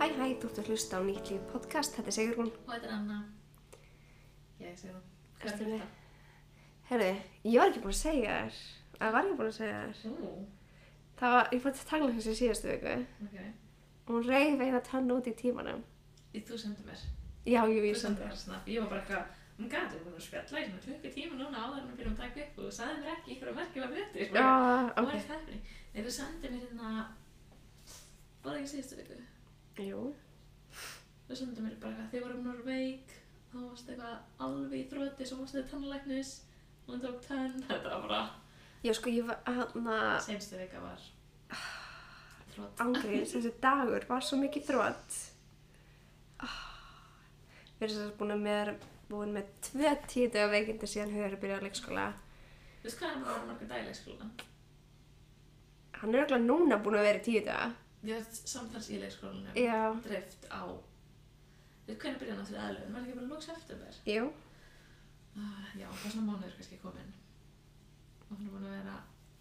Hæ, þú ert að hlusta á Nýtt líf podcast, þetta er Sigrún. Og þetta er Anna. Ég er Sigrún. Hvað er þetta? Herðu, ég var ekki búin að segja þér. Það var, ég fór til tannlæknis í síðustu viku. Ok. Og hún reif eina tönn út í tímanum. Þú sendir mér. Já, ég Þú sendi sendir mér snabbt. Ég var bara eitthvað, við erum búin að spjalla í svona klukkutíma núna áður en við byrjum að taka upp og þú sagði mér ekki ykkur að merkja var hlutir. Já, Hvað ok. er það? Nei, þú sendir mér hérna, var það ekki síðustu viku? Jú. Þú sendir mér bara eitthvað, þið vorum náttúrulega veik, þá varst eitthvað alveg í þroti, svo varst þið tannlæknis, hún tók tönn, þetta var bara, Já, sko, ég var seinstu vika var þrot. ángríns, þessi dagur var svo mikið þrot. Við erum búin með 2 tíu veikindi síðan Hugur byrjaði á leikskóla. Þú veist hvað hann var margur dag í leikskóla? Hann er örugglega núna búin að vera í 10 daga. Ég var samtals í leikskólanum, Já. dreift á, þú veist hvernig byrjaði hann aftur aðlöfun, var ekki bara lóks september? Jú. Já, það er svona mánuður kannski kominn. Og hann er búin að vera,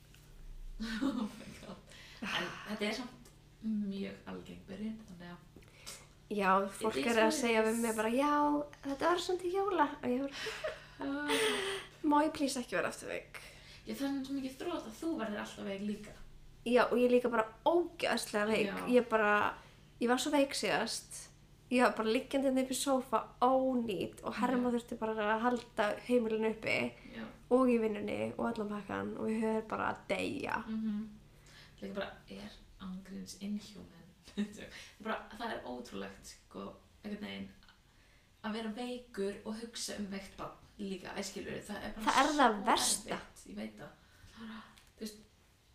oh my god. En þetta er samt mjög algeng byrjun, þannig að, Já, fólk It is er að what it segja is. við mig bara, já, þetta var svona til jóla. Og ég var, má ég please ekki vera aftur veik? ég fann svo mikið þrótt að þú verðir alltaf veik líka. Já, og ég er líka bara ógeðslega veik. Já. Ég var svo veik síðast. Ég var bara liggjandi hérna upp í sófa ónýt og Herma þurfti bara að halda heimilinu uppi Já. og í vinnunni og allan pakkan og við höfum bara að deyja. Líka bara, er ángríns inhuman. Bara, það er ótrúlegt, sko, einhvern veginn, að vera veikur og hugsa veikt barn líka, æskilur, það er bara Það er það svo versta. erfitt, ég veit það. Þú veist,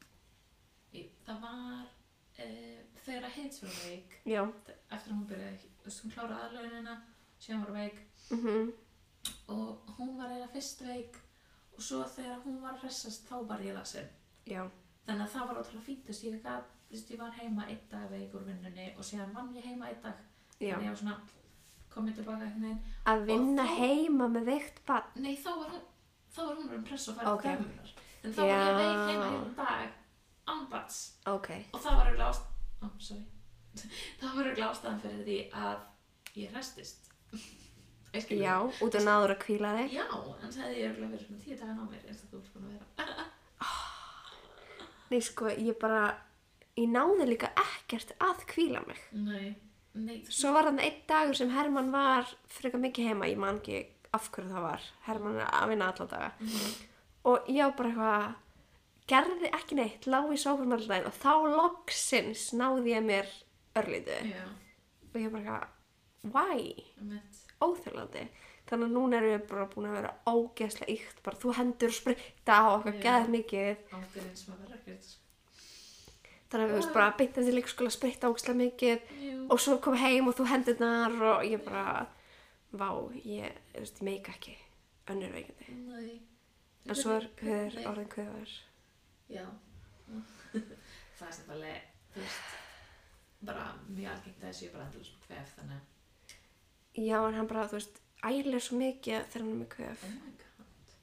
það var, þegar að Heiðs var veik, Já. eftir að hún byrjaði, þú veist, hún kláraði aðlögunina, síðan var veik, og hún var eiginlega fyrst veik, og svo þegar hún var að hressast, þá var ég lasin. Já. Þannig að það var ótrúlega fínt, þú veist, ég var heima 1 dag veik úr vinnunni og síðan vann ég heima 1 dag. Já. Þannig ég var svona, komið tilbaka einhvern veginn. Að vinna Og þá- heima með veikt barn. Nei, þá var hún verið press og færið Ok. dæmunar. En þá var ég Já. veik heima 1 dag, án barns. Ok. Og það var örugglega það var örugglega ástæðan fyrir því að ég hrestist. Já, út af náður að hvíla þig. Já, en það hefði ég örugglega verið svona 10 daga á mér eins og þú ert búin að vera. Nei, sko, ég náði líka ekkert að hvíla mig. Nei. Svo var þarna 1 dagur sem Hermann var frekar mikið heima, ég man ekki af hverju það var. Hermann er að vinna alla daga. Og ég var bara eitthvað, gerði ekki neitt, lá í sófanum alltaf daginn og þá loksins náði ég mér örlítið. Já, Og ég bara eitthvað, why? mitt. Óþjólandi. Þannig að núna erum við bara búin að vera ógeðslega ykt, bara þú hendur spritta og eitthvað geðað mikið. Ángríns maður verður ekki þetta. Þannig að við veist bara beint eftir leikskóla spritta ógeðslega mikið Jú. og svo kom heim og þú hendurnar og ég bara, vá, ég meika ekki önnur veikindi. Nei. En svo er orðin kvöfur. Já. Það er sem alveg, þú veist, bara mjög algengt að þessu ég bara endurlega sem kvef, þannig. Já, en hann bara, þú veist, ælir svo mikið þegar hann er með kvöf. Oh my god.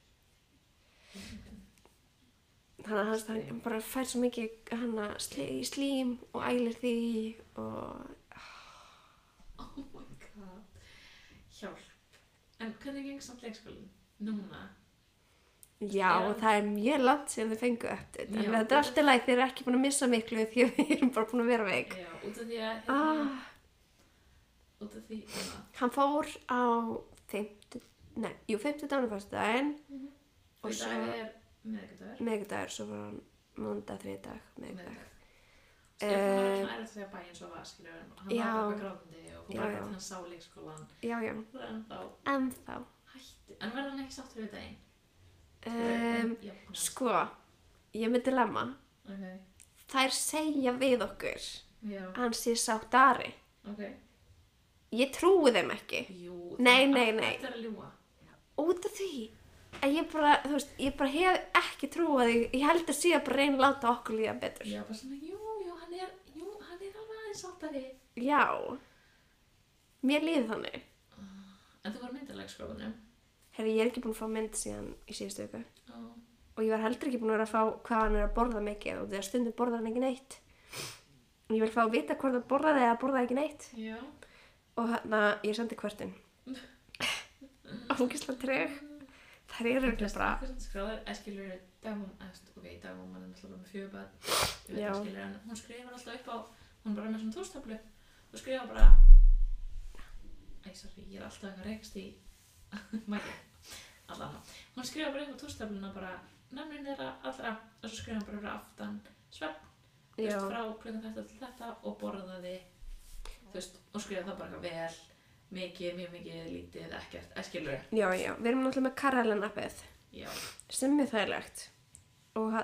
Þannig að hann bara fær svo mikið hana í slím og ælir því og... Oh my god. Hjálp. En hvernig geng samt leikskólinn? Núna? Já, það er mjög langt sem þau fengu update. En Já, þetta er alltaf læg, þeir eru ekki búin að missa miklu því að við erum bara búin að vera veik. Já, út af því að, út af því, Hann fór á 50 daginn fyrstudaginn og í dag er miðvikudagur. miðvikudagur, svo var hann mánudag, þriðjudag, miðvikudag. Stefán var svona erfitt þegar bæinn svo var, skilur, hann Já. var eitthvað grátandi og hún Já, var já. eitthvað hann sá leikskólan. Já, já, Það er ennþá ennþá. hætti. En verður hann ekki sáttur við daginn? Já, Sko, ég með dilemma. ok. Þær segja við okkur Já, að hann sé sáttari. ok. Ég trúi þeim ekki. Jú, Nei. Þetta er að ljúga. Út af því að ég bara, þú veist, ég bara hef ekki trúið því. Ég held að sé að bara reyna að láta okkur líða betur. Já, bara svona, hann er alveg aðeins sáttari. Já. Mér líður þannig. En þú var myndarleikskólanum. Herri, ég er ekki búin að fá mynd síðan í síðustu viku. Já. Og ég var heldur ekki búin að vera að fá hvað hann er að borða mikið og þegar stundum borðar hann ekki neitt. Ég vil fá að vita hvort það borðaði eða borðaði ekki neitt. Já. Og ég sendi kvörtun. Ógeðslega treg. Þær eru ekki bara... Skráður, skilur dagmamma, dagmamma er náttúrulega með 4 börn. Ég veit ekki, skilur, en hún skrifar alltaf upp á, hún bara með svona tóstöflu og skrifar bara... Sorry, ég er alltaf eitthvað rekst í mæli. Allavega. Hún skrifar bara upp á tóstöfluna bara nafnin þeirra allra og svo skrifar hún bara fyrir aftan svefn, þú veist, frá klukkan þetta til þetta og borðaði, þú veist, og skrifar það bara vel, mikið, mjög mikið, lítið, ekkert, skilur. Já, við erum náttúrulega með Karelen-appið. Já. Sem er þægilegt. Og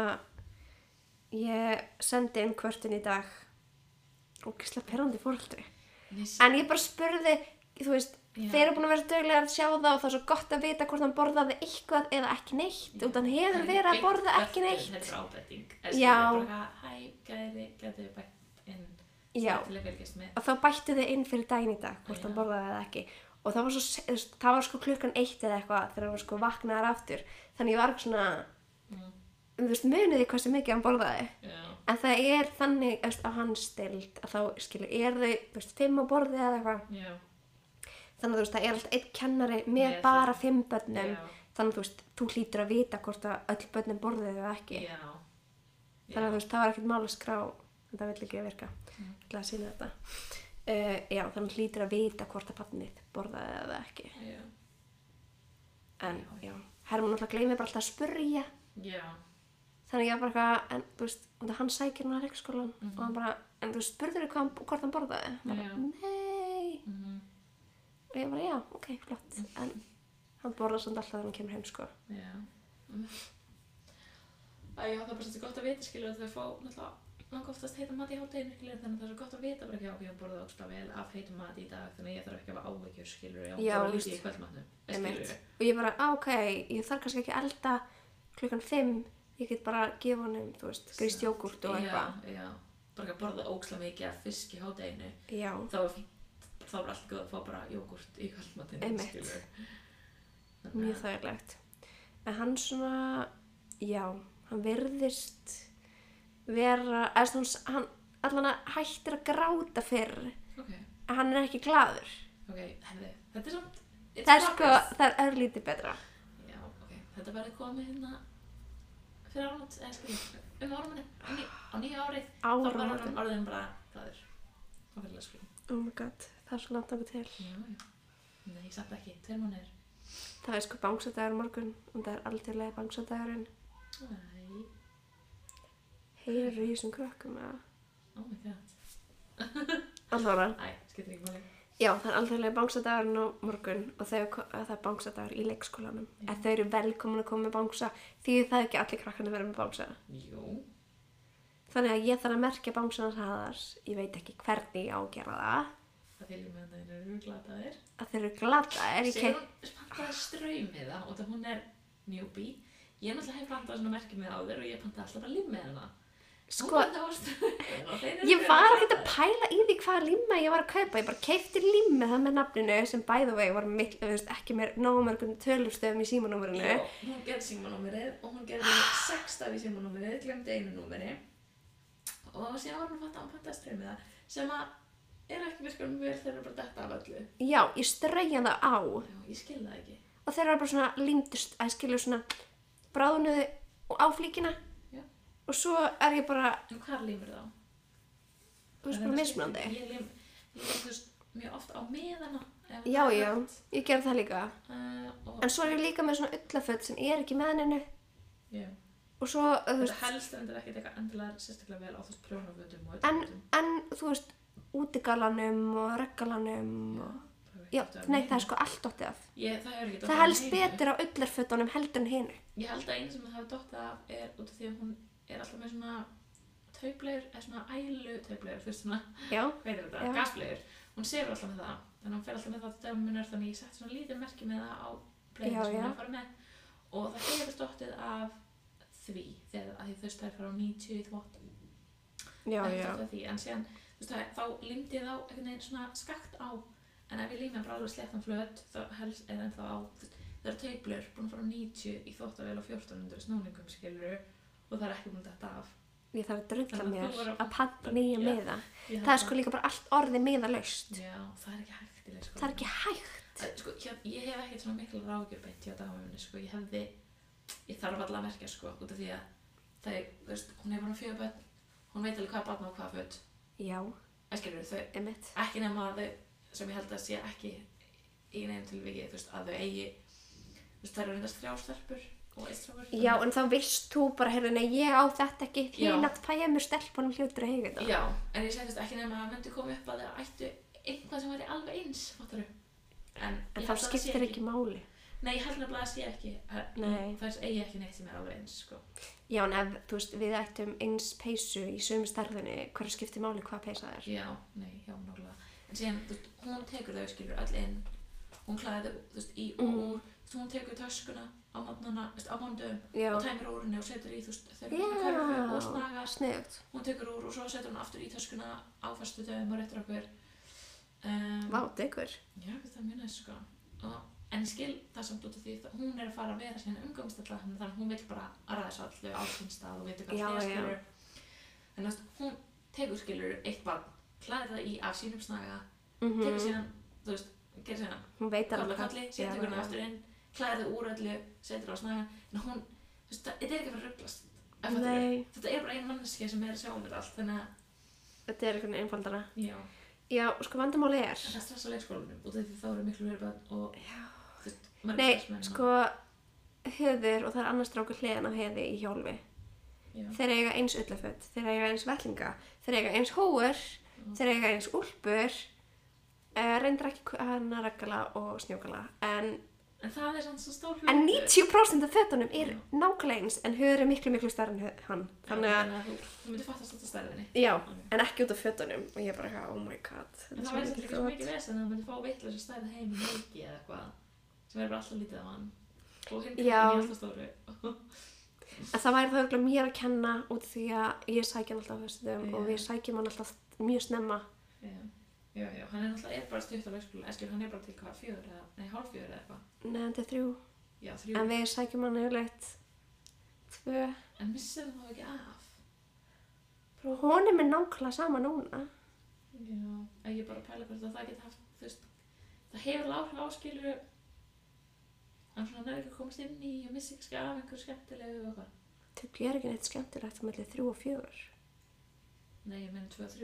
ég sendi inn kvörtun í dag. Ógeðslega pirrandi foreldri. En ég bara spurði, þú veist, þeir eru búin að vera duglega að sjá það og það er svo gott að vita hvort hann borðaði eitthvað eða ekki neitt. Og hann hefur verið að borða ekki neitt. Það er ábending. Já. Bara, gæti bætt inn. Já. Til að fylgjast með. Og þá bættu þið inn fyrir daginn í dag, hvort hann borðaði eða ekki. Og það var sko klukkan 1 eða eitthvað þegar hann var sko vaknaðar aftur. Þannig ég var ekki svona, þú veist, muniði hversu mikið hann borðaði. Já. En það er þannig á hans deild að þá, skilur, þau, þú veist, 5 á borði eða eitthvað. Já. Þannig að þú veist, það er alltaf einn kennari með bara 5 börnum. Já. Þannig að þú veist, þú hlýtur að vita hvort að öll börnin borðið eða ekki. Já. Þannig að þú veist, það var ekkert mál að skrá, en það vill ekki virka. Ég ætla að sýna þetta. Já, þannig að hlýtur að vita hvort að barnið borðaði eða ekki. Já. En, já, Hermann náttúrulega gleymir bara alltaf að spurja. Já. Þannig ég var bara eitthvað, en þú veist, hann sækir hann að leikskólan og hann bara, en þú spurður hvort hann borðaði? Bara, nei. Og ég bara, já, ok, flott. En hann borðar samt alltaf þegar hann kemur heim, sko. Já. Já, það er bara svolítið gott að vita, skilur, að þau fá náttúrulega langa oftast heitan mat í hádeginu, skilur, þannig að það er svo gott að vita bara ekki, ok, ég borðaði ógeðslega vel af heitum mat í dag, þannig að ég þarf ekki að hafa áhyggjur, skilur, já, bara lítið í kvöldmatnum, skilur. Og ég bara, ok, ég þarf kannski ekki að elda klukkan 5, ég get bara að gefa honum, þú veist, grýst jógúrt og eitthvað. Já, bara að borða ógeðslega mikið af fisk í hádeginu, já. Þá er fínt, þá er allt góð að fá bara jógúrt í kvöldmatinu, skilur. Mjög þægilegt. En hann svona, já, hann virðist vera, hann allan að hættir að gráta fyrr. En hann er ekki glaður. Herðu, þetta er samt... Það er sko, það er lítið betra. Já, þetta verður komið hérna fyrir áramót, eða skilur, áramótin, á nýja árið, þá var hann orðin bara glaður. Á fyrirlega skilur. Oh my god, það er svo langt okkur til. Já. Nei, ég satt ekki, 2 mánuðir. Það er sko bangsadagur morgun og það er algjörlega bangsadagurinn. Nei. Heyrðu í þessum krökkum, eða? Oh my god. Allavega. Æ, skiptir ekki máli. Já, það er algjörlega bangsadagurinn á morgun og það er bangsadagur í leikskólanum. En þau eru velkomin að koma með bangsa því það er ekki allir krakkarnir verið með bangsa. Jú. Þannig að ég þarf að merkja bangsanar hraðar. Ég veit ekki hvernig ég á að gera það. Það fylgir með þeir eru glataðir. Að þeir eru glataðir. Sigrún pantaði straummiða og það hún er newbie. Ég náttúrulega hef pantað svona merkimiða á þér og ég pantaði alltaf bara limmiðina. Sko, ég var ekkert að pæla í því hvaða limma ég var að kaupa. Ég bara keypti limmi það með nafninu sem by the way var ekki með nógu mörgum tölustöfum í símanúmerinu. Já, hún gerði símanúmerið og hún gerði 6 stafi í símanúmerið, glemdi 1 númeri. Og síðan var hún að pantaði straummiða sem að er ekki virkum vel þeir eru bara detta af öllu. Já, ég strauja það á. Já, ég skil það ekki. Og þeir eru bara svona límdust, að skilja svona bráðnuðu á flíkina. Já. Og svo er ég bara... En hvað límur þá? Þú veist, bara mismunandi. Ég lím, þú veist, mjög oft á miðana. Já, ég gerði það líka. En svo er ég líka með svona ullaföt sem er ekki með hennu. Já. Og svo, þú veist... Það helst endur ekkert eitthvað endilega sérstaklega vel á þess prjónafötum og ullafötum. En, þú veist, útigalanum og reggalanum og... Já, nei, það er sko allt dottið af. Það er ekki dottið af. Það helst betur á ullarfötunum heldur en hinu. Ég held að einu sem það hafi dottið af er út af því að hún er alltaf með svona tauplegur, eða svona ælu tauplegur, fyrst svona, veitir þetta, gaslegur. Hún sefur alltaf með það, þannig að hún fer alltaf með það til dæmunar, þannig ég sett svona lítið merki með það á bleiðinu sem hún er að fara með. Og það hefur dottið af því, þegar að þau stæði fara á 90 í þvott. Já. En síðan, þú veist, þá límdi ég þá einhvern veginn svona skakt á. En ef ég lími bara alveg sléttan flöt, þá helst er ennþá á, það eru tauplur búin að fara á 90 í þvottavél á 1400 snúningum, skilurðu, og það er ekki búin að detta af. ég þarf að drulla Þannig að mér þú verður að panta nýja Já. miða. Ég held Það er sko líka bara allt orðið miðalaust. Já, það er ekki hægt í leikskólanum. Það er ekki hægt. Sko, ég hef ekkert svona mikla ráðgjör beint hjá dagmömmunni, sko. Ég þarf alltaf að merkja, sko, út af því að það er, þú veist, hún hefur 4 börn, hún veit alveg hvað barn og hvað föt. Já, Skilurðu, þau, einmitt. ekki nema að þau, sem ég held að sé ekki í neinum tilviki, þú veist, að þau eigi, þú veist, það eru reyndast 3 stelpur og 1 strákur. Já, en þá veist þú bara, heyrðu, nei, ég á þetta ekki, Já. hinn að fæja mér stelpunum hlutur að heyga þetta. Já, en ég segi, þú veist, ekki nema að það myndi koma upp að þau ættu eitthvað sem væri alveg eins, fattarðu. En En þá skiptir ekki máli. Nei, ég held nefnilega að sé ekki, Nei. það eigi ekki neitt sem er alveg eins, sko. Já, en ef, þú veist, við ættum eins peysu í sömu stærðinni, hverju skiptir máli hvað peysa er? Já, nákvæmlega. En síðan, þú veist, hún tekur þau, skilur, öll inn, hún klæði þau, þú veist, í og úr, þú veist, hún tekur töskuna á mótnana, þú veist, á mándum Já. og tæmir úr henni og setur í, þú veist, þau eru með körfu og snaga, sniðugt. hún tekur úr og svo setur hún aftur í töskuna á föstudögum og réttir okkur. Vá, degur. Já, það er mjög næst, sko. En ég skil það samt út af því að hún er að fara að vera síðan umgangsstalla, þannig að hún vil bara að ræða svo allu á sinn stað og veitir hvað Já, það já. skilur. En þú veist, hún tekur, skilur, eitt barn, klæðir það í af sínum snaga, tekur síðan, þú veist, gerir síðan Hún veit koll alveg og kolli, síðan tekur hún aftur inn, klæðir það úr öllu, setur það á snagan, en hún, þú veist, þetta er ekki að fara að rugglast. Nei. Þetta er bara ein manneskja sem er að sjá um þetta allt, þannig að, Þetta er einhvern veginn einfaldara. já, Já, sko, vandamáli er. það er stress á leikskólanum út af því þá eru miklu meiri börn og, þú veist, mörg Nei, starfsmenn og- sko, Heiður og það er annars strákur hliðin af Heiði í Hjálfi. Já. Þeir eiga eins ullaföt, þeir eiga eins vettlinga, þeir eiga eins hóur, þeir eiga eins úlpur, reyndar ekki hana reggala og snjókala, en En það er samt svo stór hlutur. En 90% af fötunum er nákvæmlega eins, en Heiður er miklu stærri en hann. Þannig að, þú myndir fattast þetta stærðinni. já, en ekki út af fötunum. Og ég er bara eitthvað, oh my god. En það væri ekki svo mikið vesen að þú myndir fá vitlausa stærð heim í leiki eða eitthvað sem er bara alltaf lítið af hann. Og hinn Já. er alltaf stóru. En það væri það örugglega mér að kenna út því að ég sækja hann alltaf á föstudögum Já. og við sækjum hann alltaf mjög snemma. Já, hann er náttúrulega bara stutt á leikskóla. Hann er bara til hvað, 4 eða, nei, hálf 4 eða eitthvað. Nei, þetta er 3. Já, 3. En við sækjum hann yfirleitt 2. En missir það þá ekki af? Honum er nákvæmlega sama núna. Já, en ég bara pæla hvort að það geti haft, þú veist, það hefur áhrif á skilur en svona það er ekki að komast inn í og missi ekki af einhverju skemmtilegu og eitthvað. Þau gera ekki neitt skemmtilegt mellir 3 og 4. Nei, ég meina 2 og 3.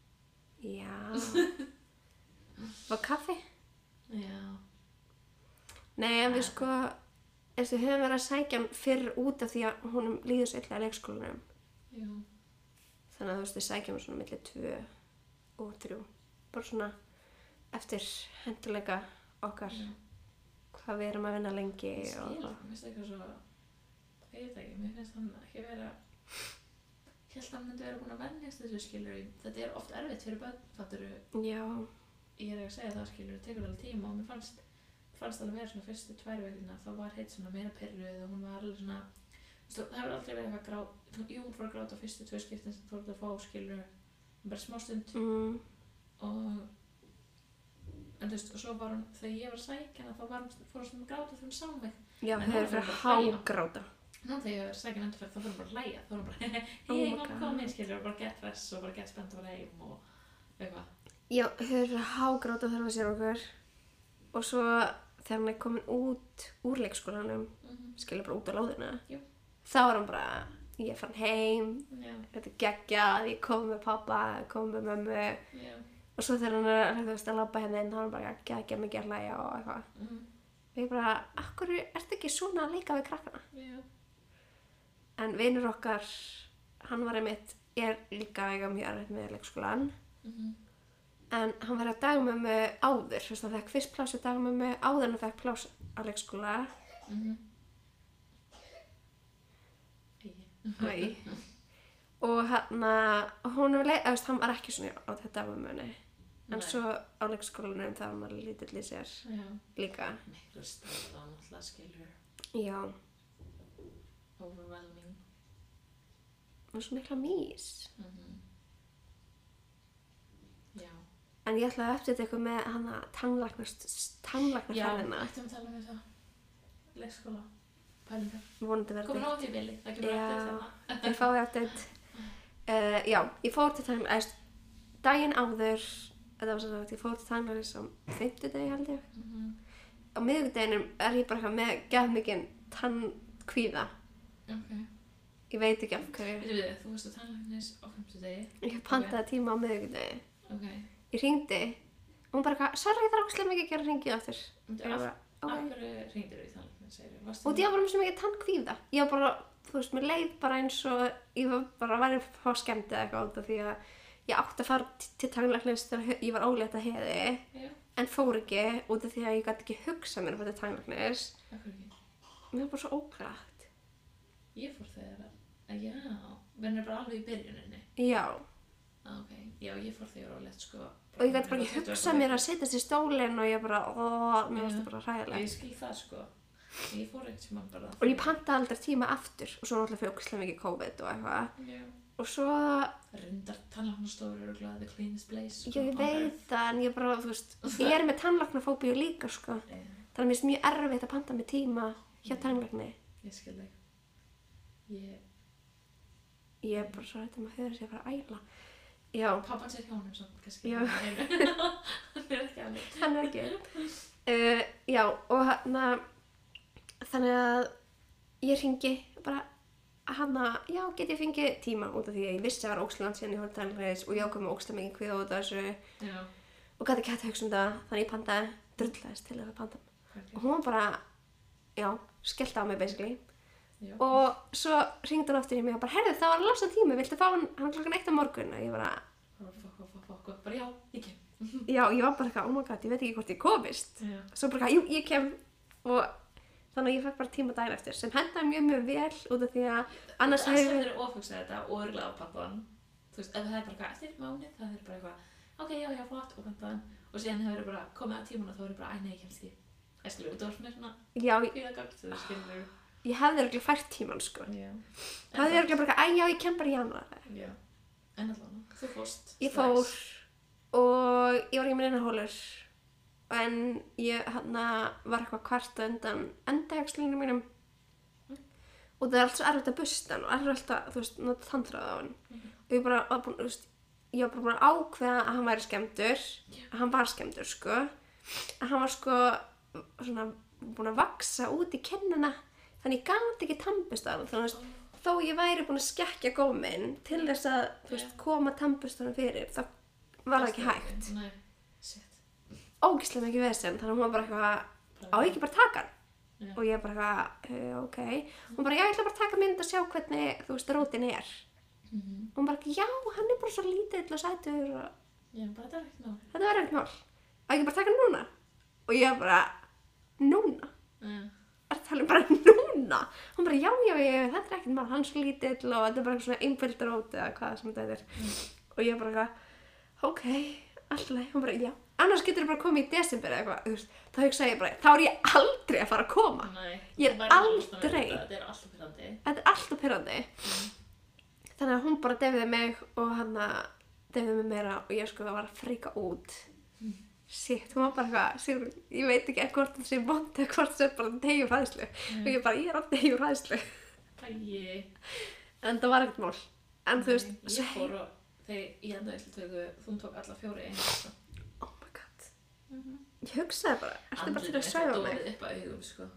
Já. Og kaffi? Já. Nei, en við sko, við höfum verið að sækja hann fyrr út af því að honum líður svo illa í leikskólanum. Já. Þannig að þú veist, við sækjum hann svona milli 2 og 3. Bara svona eftir henduleika okkar. Já. Hvað við erum að vinna lengi Ég skil, og mér finnst eitthvað svo, ég veit ekki, mér finnst hann ekki vera, ég held að hann myndi vera búin að venjast þessu skilur, þetta er oft erfitt fyrir börn, fatturu, Já. ég er ekki að segja það skilur, það tekur alveg tíma og mér fannst alveg vera svona fyrstu 2 veikina, þá var heitt svona meira pirruð og hún var alveg svona, þú veist, það hefur aldrei verið eitthvað grát, jú, hún fór að gráta á fyrstu 2 skiptin sem þú voru að fá skilur, bara smástund og en þú veist, og svo var hún, þegar ég var að sækja hana, þá fór hún svona að gráta þegar hún sá mig. Já, En þau hún eru fyrir var að bara að hlæja. hágráta. Ná, þegar ég var að sækja endurferð, þá fór hún bara að hlæja, þá fór hún bara, Oh hei, my mamma God. kom inn, skilur, og bara gett hress og bara gett spennt að vera heim og eitthvað. Já, þau eru fyrir að hágráta þegar við sér okkur. Og svo þegar hann er komin út úr leikskólanum, skilur bara út á lóðina, Jú. þá er hann bara, ég er farin heim, Já, þetta er geggjað, ég kom með pappa, kom með mömmu. já, Og svo þegar hann er þú veist, að labba hérna inn, þá er hann bara geggjað mikið að hlæja og eitthvað. Og ég bara, akkur ertu ekki svona að leika við krakkana? já, En vinur okkar, hann var einmitt, er líka að eiga mjög erfitt með leikskólan. En hann var að dagmömmu áður, þú veist, hann fekk fyrst pláss í dagmömmu áður en hann fekk pláss á leikskóla. Hæ. Og hann var ekki svona á þetta dagmömmunni. En Nei. svo á leikskólanum þá var maður lítill í sér já. líka. Miklu stærða náttúrulega skilur, Já, overwhelming. og svo mikla mís. Já. En ég ætlaði að uppdæta eitthvað með hana tannlæknarferðina. ættum að tala um það. Leikskóla, pælingar. Vonandi verður Komin á þetta. því bili, það kemur Já, eftir þarna. þið fáið update. Já, ég fór til tannlæknis daginn áður, þetta var sem sagt, ég fór til tannlæknis á 50 held ég. Á miðvikudeginum ég bara með geðmikinn tannkvíða. Ok. Ég veit ekki af hverju. Við, þú varst á tannlæknis á 50 degi. Ég pantaði tíma á miðvikudegi. Ok. Ég hringdi og hún bara, sorry, það ógeðslega mikið að gera hringið aftur. Af hverju hringdirðu í tannlækni, segirðu? Og ég var bara með svo mikið tannkvíða. Ég var bara, þú veist, mér leið bara eins og ég var bara væri fá skemmti eða eitthvað út af því að ég átti að fara til tannlæknis þegar ég var ólétt að heiði, en fór ekki út af því að ég gat ekki hugsað mér að fara til tannlæknis. Af hverju ekki? Mér var bara svo óglætt. Ég fór þegar já, verður bara alveg í byrjuninni. Já. Ok, já, ég fór þegar ólétt, sko. Og ég gæti bara ekki hugsað mér að setjast í stólinn og ég bara, mér varst það bara hræðilegt. Ég skil það, sko. Ég fór ekkert sem hann bara... Og ég pantaði aldrei tíma aftur og svo náttúrulega fyrir ógeðslega mikið COVID og eitthvað. Já. Og svo... Reyndar tannlæknastofur eru glæðið the cleanest place. Ég veit það, en ég bara, þú veist, ég með tannlæknafóbíu líka, sko. Þannig að mér finnst mjög erfitt að panta með tíma hjá tannlækni. Ég skil þig. Ég er bara svo hægt að höra sér að fara að æla. Já. Pappan sér hjá honum samt, kannski. Já. Hann er ekki alveg. Hann er ekki. Já, og þannig að ég hringi bara já, get ég fengið tíma út af því að ég vissi að það var ógeðslega langt síðan ég fór til tannlæknis og ég ákvað með ógeðslega mikið kvíða út af þessu. Já. Og gat ekki hægt að hugsa um það, þannig ég pantaði drullaðist til að panta. Og hún var bara, já, skellti á mig basically. Já. Og svo hringdi hún aftur í mig og bara, heyrðu, það var losað tími, viltu fá hann klokkan 1 á morgun? Og ég bara, bara já, ég kem. Já, ég var bara eitthvað, oh my god, ég veit ekki hvort ég komist. Já. Svo bara, jú, ég kem. Og þannig að ég fekk bara tíma daginn eftir, sem hendaði mjög vel út af því að annars hefur... Það er ofhugsað þetta og örgulega á pantaðan. Þú veist, ef það er bara eitthvað eftir mánuð, það er bara eitthvað, ok, já, flott, og pantaðan. Og síðan hefur bara komið að tímuna, þá er bara, æ, nei, ég kemst ekki. Skilur, þú varst með svona kvíðagagn, þú skilur. Ég hefði örugglega fært tímann, sko. Já. Það hefði örugglega bara, já, ég kem bara í janúar. Já. En allavega, þú fórst. Ég fór og ég var ekki með neina hólur. En ég var eitthvað kvarta undan endajaxlinu mínum. Og það er allt svo erfitt að busta hann og erfitt að, þú veist, nota tannþráð á hann. Og ég bara var búin, þú veist, ég var bara búin að ákveða að hann væri skemmdur. Að hann var skemmdur, sko. Að hann var, sko, svona búin að vaxa út í kinnina. Þannig ég gat ekki tannbustanum. Þannig að þó ég væri búin að skekkja góminn til þess að, þú veist, koma tannbustanum fyrir, þá var það ekki hægt. Nei, shit. Ógeðslega mikið vesen, þannig að hún var bara eitthvað, á ég ekki bara taka hann? Já. Og ég bara eitthvað, ok. Hún bara, já, ég ætla bara að taka mynd að sjá hvernig, þú veist, rótin er. Og hún bara, já, hann er bara svo lítill og sætur og... Já, bara þetta er ekkert mál. Þetta var ekkert mál. Á ég ekki bara taka hann núna? Og ég bara, núna? Er það talað bara núna? Hún bara, já, þetta er ekkert mál, hann er svo lítill og þetta er bara svona einföld rót eða hvað sem þetta er. Og ég bara eitthvað, ok, alltaf, hún bara, já. Annars getur bara komið í desember eða eitthvað, þú veist, þá hugsaði ég bara, þá er ég aldrei að fara að koma. Nei. Ég er aldrei. Þetta er alltaf pirrandi. Þetta er alltaf pirrandi. Þannig að hún bara defiði mig og hann defiði mig meira og ég sko var að fríka út. Shit, hún var bara eitthvað, ég veit ekki hvort það sé vond eða hvort það sé bara deyju hræðslu. Og ég bara, ég er á deyju hræðslu. Æi. En það var ekkert mál. En þú veist, ég fór og þegar ég endaðislutöku, þú tók alla 4 einu. Oh my god. Ég hugsaði bara, ertu bara til að svæfa mig? Andlitið upp að augum, sko.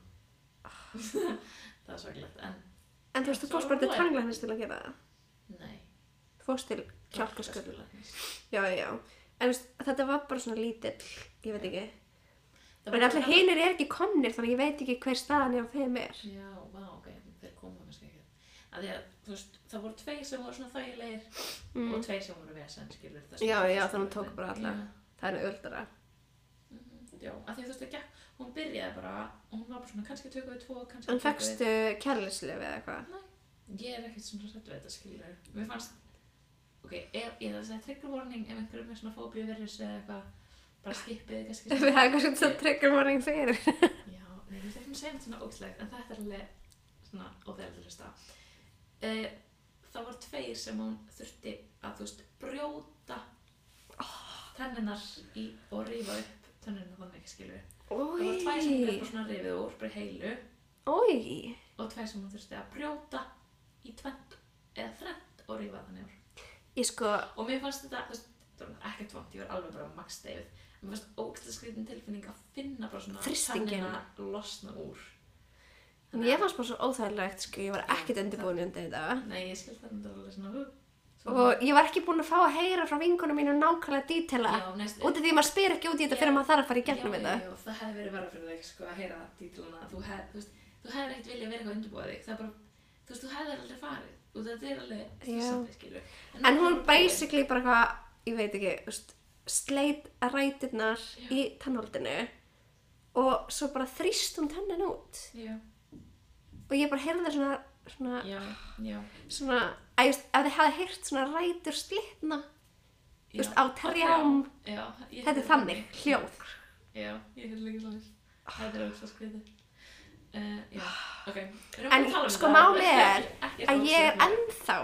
Það er sorglegt, En þú veist, þú fórst bara til tannlæknis til að gera það? Nei. Þú fórst til kjálkaskurð? Já. En þú veist, þetta var bara svona lítill, ég veit ekki. En allir hinir er ekki komnir, þannig ég veit ekki hver staðan er á þeim er. Já, vá, ok, þeir koma kannski ekki. Að því að, þú veist, það voru 2 sem voru svona þægilegir og 2 sem voru vesen, skilur það. Já, þannig hún tók bara alla. Það er öldara. Já, að því þú veist ekki, hún byrjaði bara og hún var bara svona, kannski tökum við 2, kannski En fékkstu kærleyslyf eða eitthvað? Nei, ég er ekkert svona hrædd við þetta, skilur. Mér fannst, ok, ég það að segja trigger warning ef einhverjum með svona fóbíu virus eða eitthvað, bara skipið kannski. Við hefum kannski svona trigger warning fyrir. Já, nei, við þurfum að segja þetta svona ógeðslegt, en þetta er alveg svona óþægilegt að hlusta. Það voru 2 sem hún þurfti að, þú veist, brjóta tenninar í og rífa upp tennina þannig, skilur. Það voru 2 sem hún bara svona rifið úr, bara heilu. Og 2 sem hún þurfti að brjóta í 2 eða 3 og rífa þannig úr. Ég sko, og mér fannst þetta, þú veist, þetta var ekkert vant, ég var alveg bara max deyfið. Mér fannst ógeðslega skrýtin tilfinning að finna bara svona Þrýstinginn. tennina losna úr. ég fannst bara svo óþægilegt, sko, ég var ekkert undirbúin undir þetta. Nei, ég skil það alveg svona. Og ég var ekki búin að fá að heyra frá vinkonum mínu nákvæmlega dítela. Út af því að maður spyr ekki út í þetta fyrir maður þarf að fara í gegnum þetta. Já, það hefði verið verra fyrir þig, sko, að heyra títluna. Þú hefðir ekkert viljað vera eitthvað undirbúið þig. Það er bara, þú veist, þú hefðir aldrei farið. Og þetta er alveg stressandi, skilur. En hún basically bara eitthvað, ég veit ekki, þú veist, sleit ræturnar í tannholdinu og svo bara þrýst hún tennin út. Já. Og ég bara heyrði svona, Já. að just, ef þið hefði heyrt svona rætur slitna, þú veist, á trjám, Já. þetta er þannig, hljóð. Já, ég hefði líka svona. Þetta er auðvitað skrítið. Já, ok. En sko máli er að ég er ennþá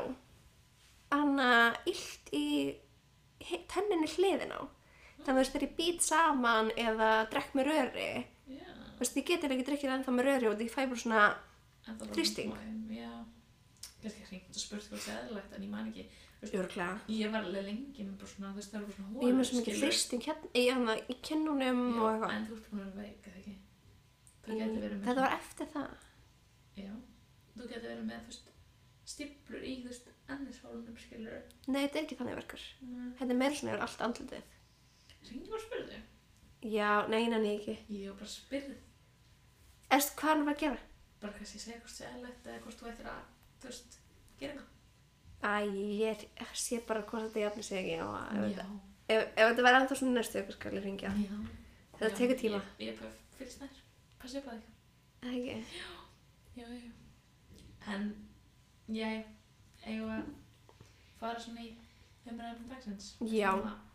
illt í tenninni hliðin á. Þannig að þú veist, þegar ég být saman eða drekk með röri, þú veist, ég geti ekki drikkið ennþá með röri og ég fæ bara svona þrýsting. Já, kannski hringt og spurt hvort það er eðlilegt, en ég man ekki. Örugglega. Ég var alveg lengi með bara svona, þú veist, það eru bara svona Ég er með svo mikið þrýsting hérna í kinnunum og eitthvað. En þú ert búin að vera veik, eða ekki? Þú geti verið með Þetta var eftir það. Já, þú geti verið með, þú veist, stíflur í, þú veist, ennishólunum, skilur. Nei, þetta er ekki þannig verkur. Þetta er meira svona yfir allt andlitið. Hringdu bara og spurðu. Já, nei, ekki. Ég var bara að spyrðu. Erstu, hvað hann var að gera? Bara kannski segja hvort það er eðlilegt eða hvort þú ættir að, þú veist, gera eitthvað. Ég sé bara hvort þetta jafnir sig ekki og Já. ef þetta verður ennþá svona næstu ykkur skal ég hringja. Já. Þetta tekur tíma. Ég er bara fylgst nær. Passi upp á þig. Ekki? Já. En, eigum að fara svona í umræðum dagsins. Já.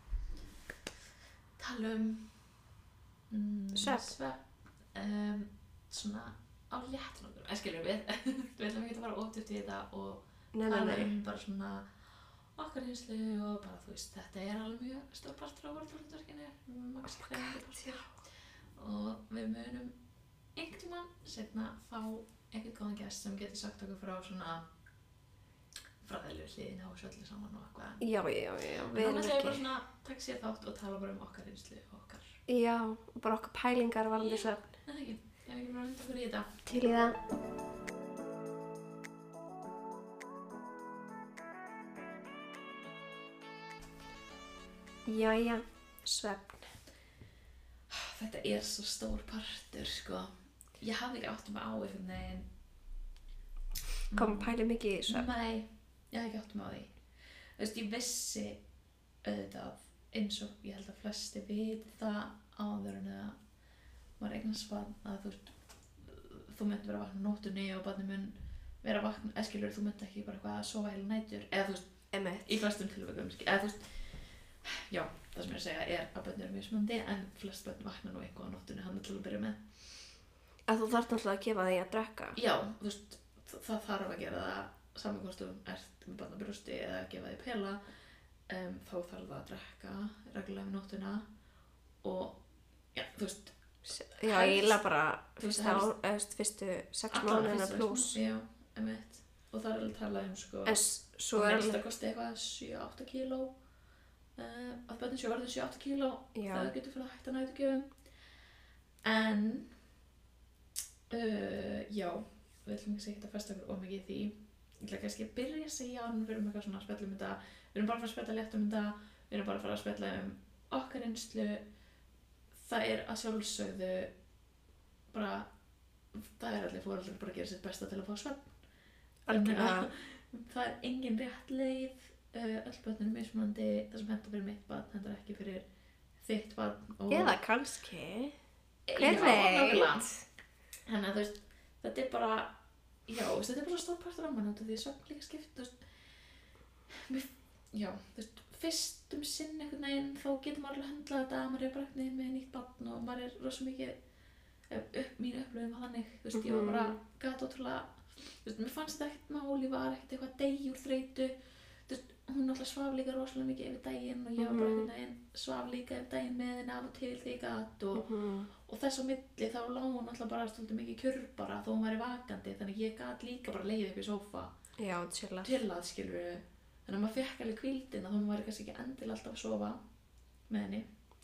Tala Svefn. Svona á léttunum. Skilur við ætlum ekki að fara ódjúpt í þetta og Nei. bara svona okkar hinslu og bara þú veist, þetta er alveg mjög stór partur á vorðurhlutverkinu. Max krefandi partur. Og við munum einhvern tímann seinna fá einhvern góðan gest sem getur sagt okkur frá svona fræðilegu hliðina og svolítið saman og eitthvað. Já, við Þannig erum að segja bara ekki. svona, takk sér þátt og tala bara okkar hinslu og okkar. Já, og bara okkar pælingar varandi svefn. Nei, ekki. Ég hef ekki bara að okkur í þetta. Til í það. Jæja, svefn. Þetta er svo stór partur, sko. Ég hafði ekki átt mig á einhvern veginn. Kom pæli mikið í svefn. Nei, ég hafði ekki átt mig á því. Þú veist, ég vissi auðvitað eins og ég held að flesti viti það áður en að maður eignast barn að þú veist, þú myndi vera að vakna á nóttunni og barnið mun vera að vakna, skilur, þú myndi ekki bara eitthvað að sofa heila nætur, eða þú veist, í flestum tilvikum, eða þú veist, já, það sem ég er að segja er að börn eru mismunandi, en flest börn vakna nú eitthvað á nóttunni, hann til að byrja með. Að þú þarft náttúrulega að gefa því að drekka. Já, þú veist, það þarf að gera það saman hvort þú ert með barn á brjósti eða að gefa því pela, þá þarf það að drekka reglulega um nóttina og, já, þú veist, Já, ég la bara Þú veist, fyrstu 6 mánuðina pluss. Já, einmitt. Og það er alveg talað sko, En svo að er minnsta kosti eitthvað 7-8 kíló, að börnin séu orðin 7-8 kíló, Já. það getur fyrir að hætta næturgjöfum. En, já, við ætlum ekki að festa okkur ómikið í því. Ég ætla kannski að byrja að segja að við erum eitthvað svona að spjalla um þetta, við erum bara að fara að spjalla létt um þetta, við erum bara að fara að spjalla okkar reynslu. Það er að sjálfsögðu bara, það allir foreldrar bara að gera sitt besta til að fá svefn. Algjörlega. Það er engin rétt leið, öll börn eru mismunandi, það sem hentar fyrir mitt barn hentar ekki fyrir þitt barn. Eða kannski. Hver veit? Þannig að þú veist, þetta er bara, já, þetta er bara stór partur af manni, því svefn líka skipt, þú veist, já, þú veist, fyrst sinn einhvern veginn, þá getur maður alveg höndlað þetta að maður er bara einhvern veginn með nýtt barn og maður er rosa mikið mín upplifun var þannig, þú veist, ég var bara gat ótrúlega, þú veist, mér fannst þetta ekkert mál, ég var ekkert eitthvað deyj úr þreytu, þú veist, hún alltaf svaf líka rosalega mikið yfir daginn og ég var bara einhvern veginn svaf líka yfir daginn með henni af og til þegar ég gat og þess á milli þá lá hún alltaf bara stundum mikið kjörr bara þó hún væri vakandi, þannig ég gat líka bara legið upp í sófa Já, chillað. chillað, skilurðu, þannig að maður fekk alveg hvíldina þá maður væri kannski ekki endilega alltaf að sofa með henni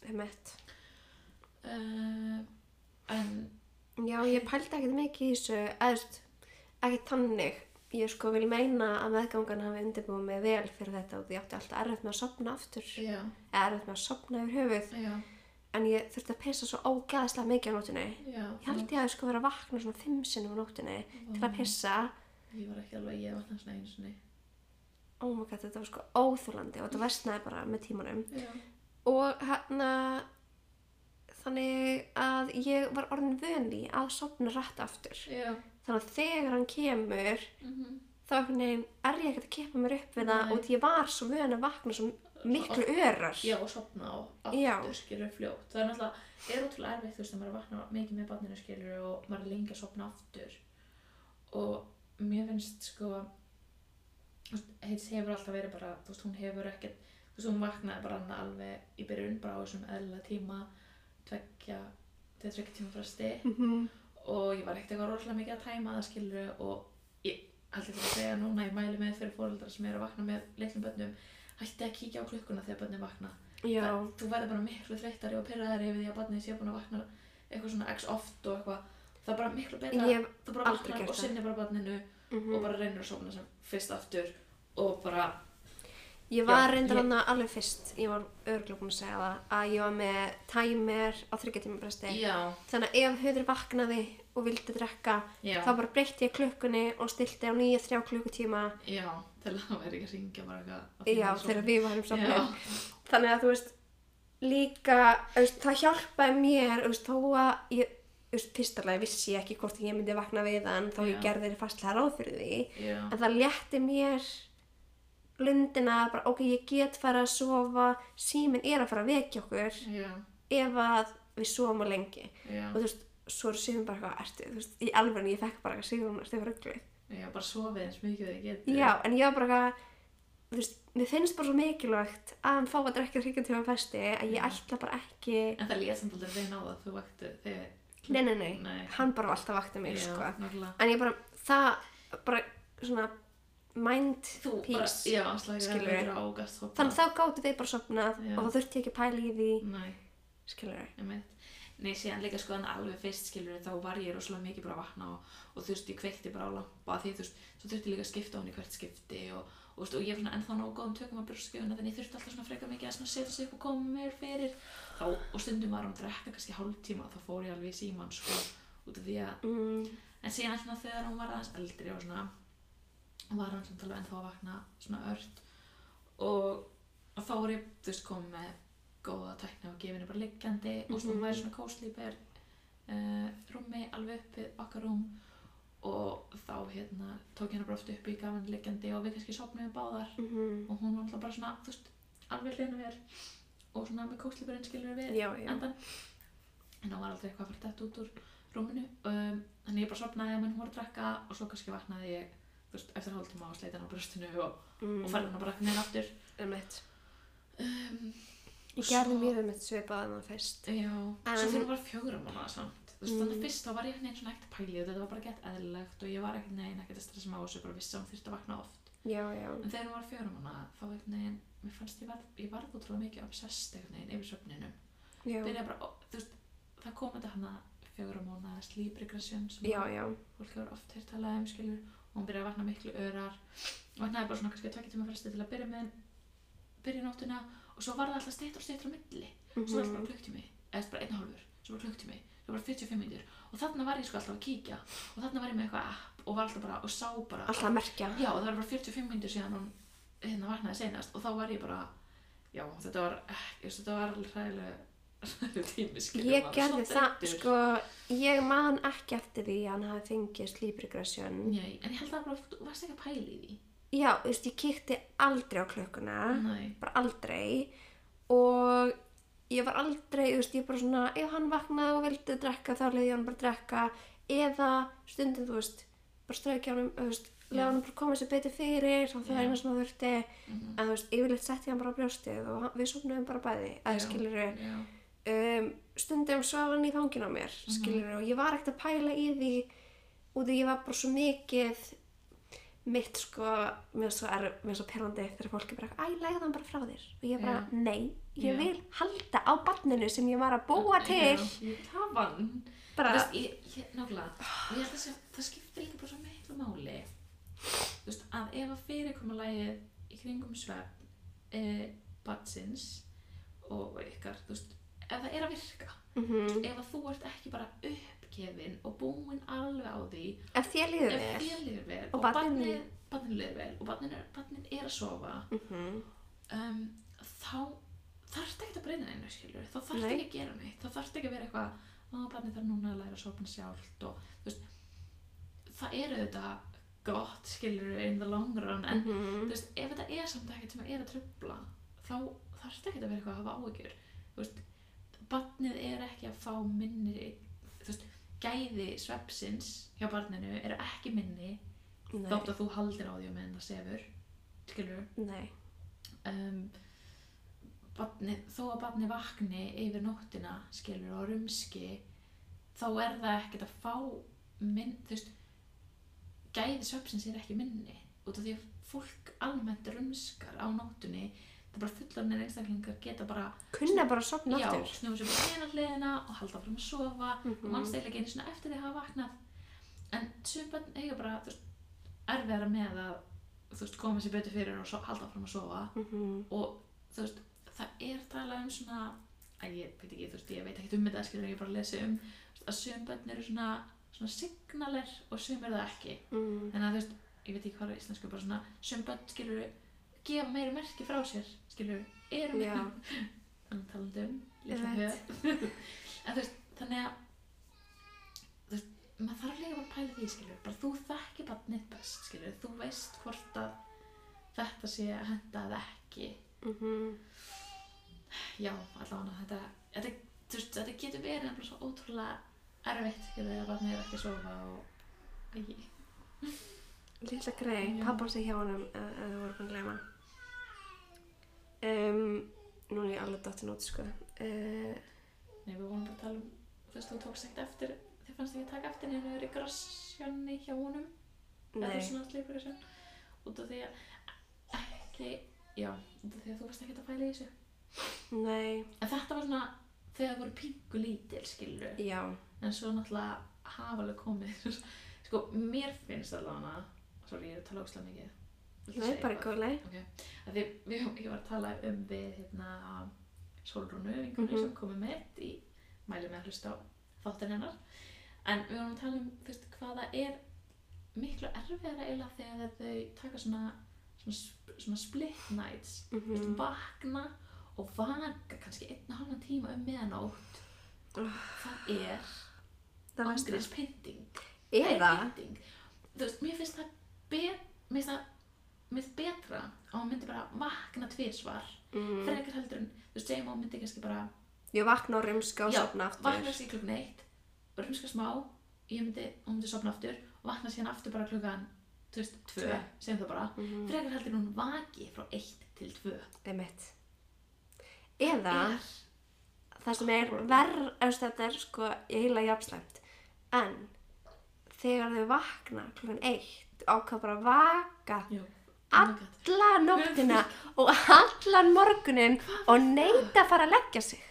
en já, ég pældi ekkert mikið í þessu ekki þannig ég sko vil meina að meðgangan hafi undirbúið mig vel fyrir þetta og ég átti alltaf erfitt með að sofna aftur já, erfitt með að sofna yfir höfuð já, en ég þurfti að pissa svo ógeðslega mikið á nóttunni já ég held ég hafi sko verið að vakna svona 5 sinnum á nóttunni til að pissa ég var ekki alveg, ég vaknaði svona einu sinni oh my god, þetta var sko óþolandi og þetta versnaði bara með tímanum já, og þannig að ég var orðin vön í að sofna rætt aftur já þannig að þegar hann kemur þá einhvern veginn er ég ekkert að kippa mér upp við það Nei. og ég var svo vön að vakna svo miklu örar já, og sofna á Já. aftur skilur fljótt það er náttúrulega, ótrúlega erfitt þú veist að maður er að vakna mikið með barninu skilur og maður er lengi að sofna aftur og mér finnst sko Heiðs hefur alltaf verið bara þú veist, hún hefur ekkert þú veist, hún vaknaði bara hann alveg í byrjun bara á þessum eðlilega tíma 2 tíma fresti og ég var ekkert eitthvað rosalega mikið að tæma það skilur og ég held ekki að segja núna ég mæli með fyrir foreldrar sem eru að vakna með litlum börnum hætti að kíkja á klukkuna þegar börnin vakna já, þú verður bara miklu þreyttari og pirraðari yfir því að barnið sé búin að vakna eitthvað svona x oft og eitthvað það er bara miklu betra Ég hef þú bara aldrei vaknar gert og sinnir bara barninu og bara reynir að sofna sem fyrst aftur og bara ég var Já, reyndar ég- hann alveg fyrst ég var örugglega búin að segja það að ég var með timer á 3 tíma fresti já, þannig að ef Höður vaknaði og vildi drekka já, þá bara breytti ég klukkunni og stilti á 9-3 klukkutíma já til að það væri ekki að ringja bara eitthvað á já, tíma þegar við varum Já. sofnuð þannig að þú veist líka, þú veist, það hjálpaði mér þú veist, þó að ég þú veist, fyrsta lagi vissi ég ekki hvort ég myndi vakna við hann þó ég Já. gerði þér fastlega ráð fyrir því já, en það létti mér lundina bara ok, ég get fara að sofa síminn er að fara að vekja okkur já, ef að við sofum á lengi já, og þú veist, svo er síminn bara eitthvað ertu, þú veist, í alveg ég fekk bara eitthvað Sigrún, ertu eitthvað rugluð já, bara sofið eins mikið þið getur já, en ég var bara eitthvað þú veist, mér finnst bara svo mikilvægt að hann fá að drekka 3 tíma festi að ég ætla bara ekki en það lét samt aldrei reyna á það þú vakti þegar nei, hann bara var alltaf vakti mig já, sko. nákvæmlega en ég bara, það bara svona mind þú bara, peace já, slagið skilurðu. verður á ágast þannig þá gáttu við bara sofnað Já. og þá þurfti ég ekki að pæla í því nei, skilur nei, síðan líka sko þannig alveg fyrst skilur þá var ég rosalega mikið bara að vakna og þú veist, ég kveikti bara á lampa því þú veist, svo þurfti ég líka að skipta á hann í hvert skipti og og ég er svona ennþá nógu góðum tökum á brjóstgjöfuna þannig ég þurfti alltaf svona frekar mikið að svona setja sig upp og koma mér fyrir þá, og stundum var hann að drekka kannski hálftíma þá fór ég alveg í símann sko út af því að en síðan svona þegar hún var aðeins eldri og svona var hann samt alveg ennþá að vakna svona ört og þá var ég þú veist komið með góða tækni og gefinu bara liggjandi og svona væri svona co-sleeper rúmi alveg upp við okkar rúm og þá tók ég hana bara oft upp í gaf henni liggjandi og við kannski sofnuðum báðar og hún var alltaf bara svona þú veist alveg hlýna mér og svona með co-sleeperinn skilur við já. endan en hún var aldrei eitthvað að fara dett út úr rúminu þannig ég bara sofnaði menn hún var að drekka og svo kannski vaknaði ég þú veist eftir hálftíma og sleita hana á brjóstinu og færði hana bara neina aftur ég gerði mér mitt svipað en það fyrst já, En- svo þegar hún var 4 mánaða samt þú veist þannig fyrst þá var ég ekkert svona ekkert pælið þetta var bara gett eðlilegt og ég var ekkert að stressa mig á þessu bara vissi að hún þurfti að vakna oft já, en þegar hún var 4 mánaða þá ekkert neginn mér fannst ég varð ótrúlega mikið obsessed ekkert neginn yfir svefninum já, byrja bara, þú veist, það kom þetta hana 4 mánaða sleep regression sem já, já. fólk hefur oft heyrt talað skilur og hún byrjaði að vakna miklu örar vaknaði bara svona kannski 2 tíma fresti til að byrja nóttina og svo var það alltaf styttra á milli svo var alltaf bara klukktími eða bara 1,5 svo bara klukktími svo bara 45 mínútur og þarna var ég sko alltaf að kíkja og þarna var ég með eitthvað app og var alltaf bara og sá bara alltaf að merkja já og það var bara 45 mínútur síðan hún vaknaði seinast og þá var ég bara já þetta var alveg hræðilega tími skilur ég gerði það sko ég man ekki eftir því að hann hafi fengið sleep regression nei, en ég held að bara, þú varst ekki að pæla í því já, þú veist, ég kíkti aldrei á klukkuna nei, bara aldrei og ég var aldrei, þú veist, ég bara svona ef hann vaknaði og vildi drekka þá leiði hann bara að drekka eða stundum, þú veist, bara straukja honum þú veist, leiði hann bara koma sér betur fyrir og það Já. eina sem það þurfti en þú veist, yfirleitt setti ég hann bara á brjóstið og við sofnuðum bara bæði, að skilurðu já, stundum svaf hann í fanginu á mér skilurðu, og ég var ekkert að pæla í því út af ég var bara svo mikið mitt sko, mér svo perrandi þegar fólk er bara, æ, legðu hann bara frá þér og ég bara, nei, ég vil halda á barninu sem ég var að búa til ég vil hafa hann bara, nákvæmlega og ég held að það skiptir líka bara svo miklu máli þú veist, að ef að fyrirkomulagið í kringum svefn barnsins og ykkar, þú veist, ef það er að virka ef að þú ert ekki bara uppgefin og búin alveg á því ef þér líður vel og barninu líður vel og barnin er að sofa þá þarftu ekki að breyta neinu, skilur þá þarftu ekki að gera neitt, þá þarftu ekki að vera eitthvað barnið þarf núna að læra að sofna sjálft og þú veist, það er auðvitað gott, skilur in the long run en þú veist, ef þetta er samt ekkert sem er að trufla þá þarftu ekki að vera eitthvað að hafa áhyggjur þú veist, barnið er ekki að fá minni þú veist, gæði svefnsins hjá barninu eru ekki minni þótt að þú haldir á því meðan það sefur skilur barnið, þó að barnið vakni yfir nóttina skilur og rumski þá er það ekkert að fá þú veist, gæði svefnsins er ekki minni út af því að fólk almennt rumskar á nóttunni það er bara fullorðnir einstaklingar geta bara kunna bara að sofna aftur snúa sér bara hina hliðina og halda fram að sofa og mannstegla ekki einu svona eftir því að hafa vaknað en sum börn eiga bara þú veist, erfiðara með að þú veist, koma sér betur fyrir og halda fram að sofa og þú veist, það er talað svona að ég veit ekki, þú veist, ég veit ekki þetta skilur ég bara lesi að sum börn eru svona signaler og sum eru það ekki en að þú veist, ég veit ekki hvað er íslensku bara svona, sum börn skilur gefa meiri merki frá sér skilur, erum þannig talandum litla höf en þú veist, þannig að þú veist, maður þarf líka bara að pæla því skilur, bara þú þekkir barnið best skilur, þú veist hvort að þetta sé að henda eða ekki já, allavega þetta getur verið bara svo ótrúlega erfitt skilur, að barnið er ekki að sofa og lilla grey, pappa sig hjá honum að það voru búin að gleyma núna er ég alveg dottin út sko nei, við vorum bara að tala þú veist, þú tókst ekkert eftir þið fannst ekki að taka eftir neina regressjónni hjá honum eða svona sleipregresjón út af því að ekki út af því að þú varst ekkert að pæla í þessu nei en þetta var svona þegar það voru pingu lítil skilur en svo náttúrulega hafa alveg komið sko, mér finnst allavega sorry, ég er að tala óslega mikið nei, bara góðleg okay. Því ég var að tala við Sólrúnu vinkonu sem komið með í mæli með að hlusta á þáttin hennar en við vorum að tala þú veist, hvaða er miklu erfiðara eiginlega þegar þau taka svona split nights þú veist, vakna og vaka kannski 1,5 tíma meðanótt það er ángriðs pynting eða þú veist, mér finnst það betra að hún myndi bara vakna tvisvar frekar heldur en þú veist, segjum að hún myndi kannski bara ég vakna og rumska og sofna aftur vakna sig klukkan 1 og rumska smá hún myndi sofna aftur og vakna síðan aftur bara klukkan 2 segjum það bara frekar heldur en hún vaki frá 1 til 2 einmitt eða það sem er verð þetta er sko eiginlega jafnslæmt en þegar þau vakna klukkan 1 ákvað bara að vaka alla nóttina og allan morgunin og neita að fara að leggja sig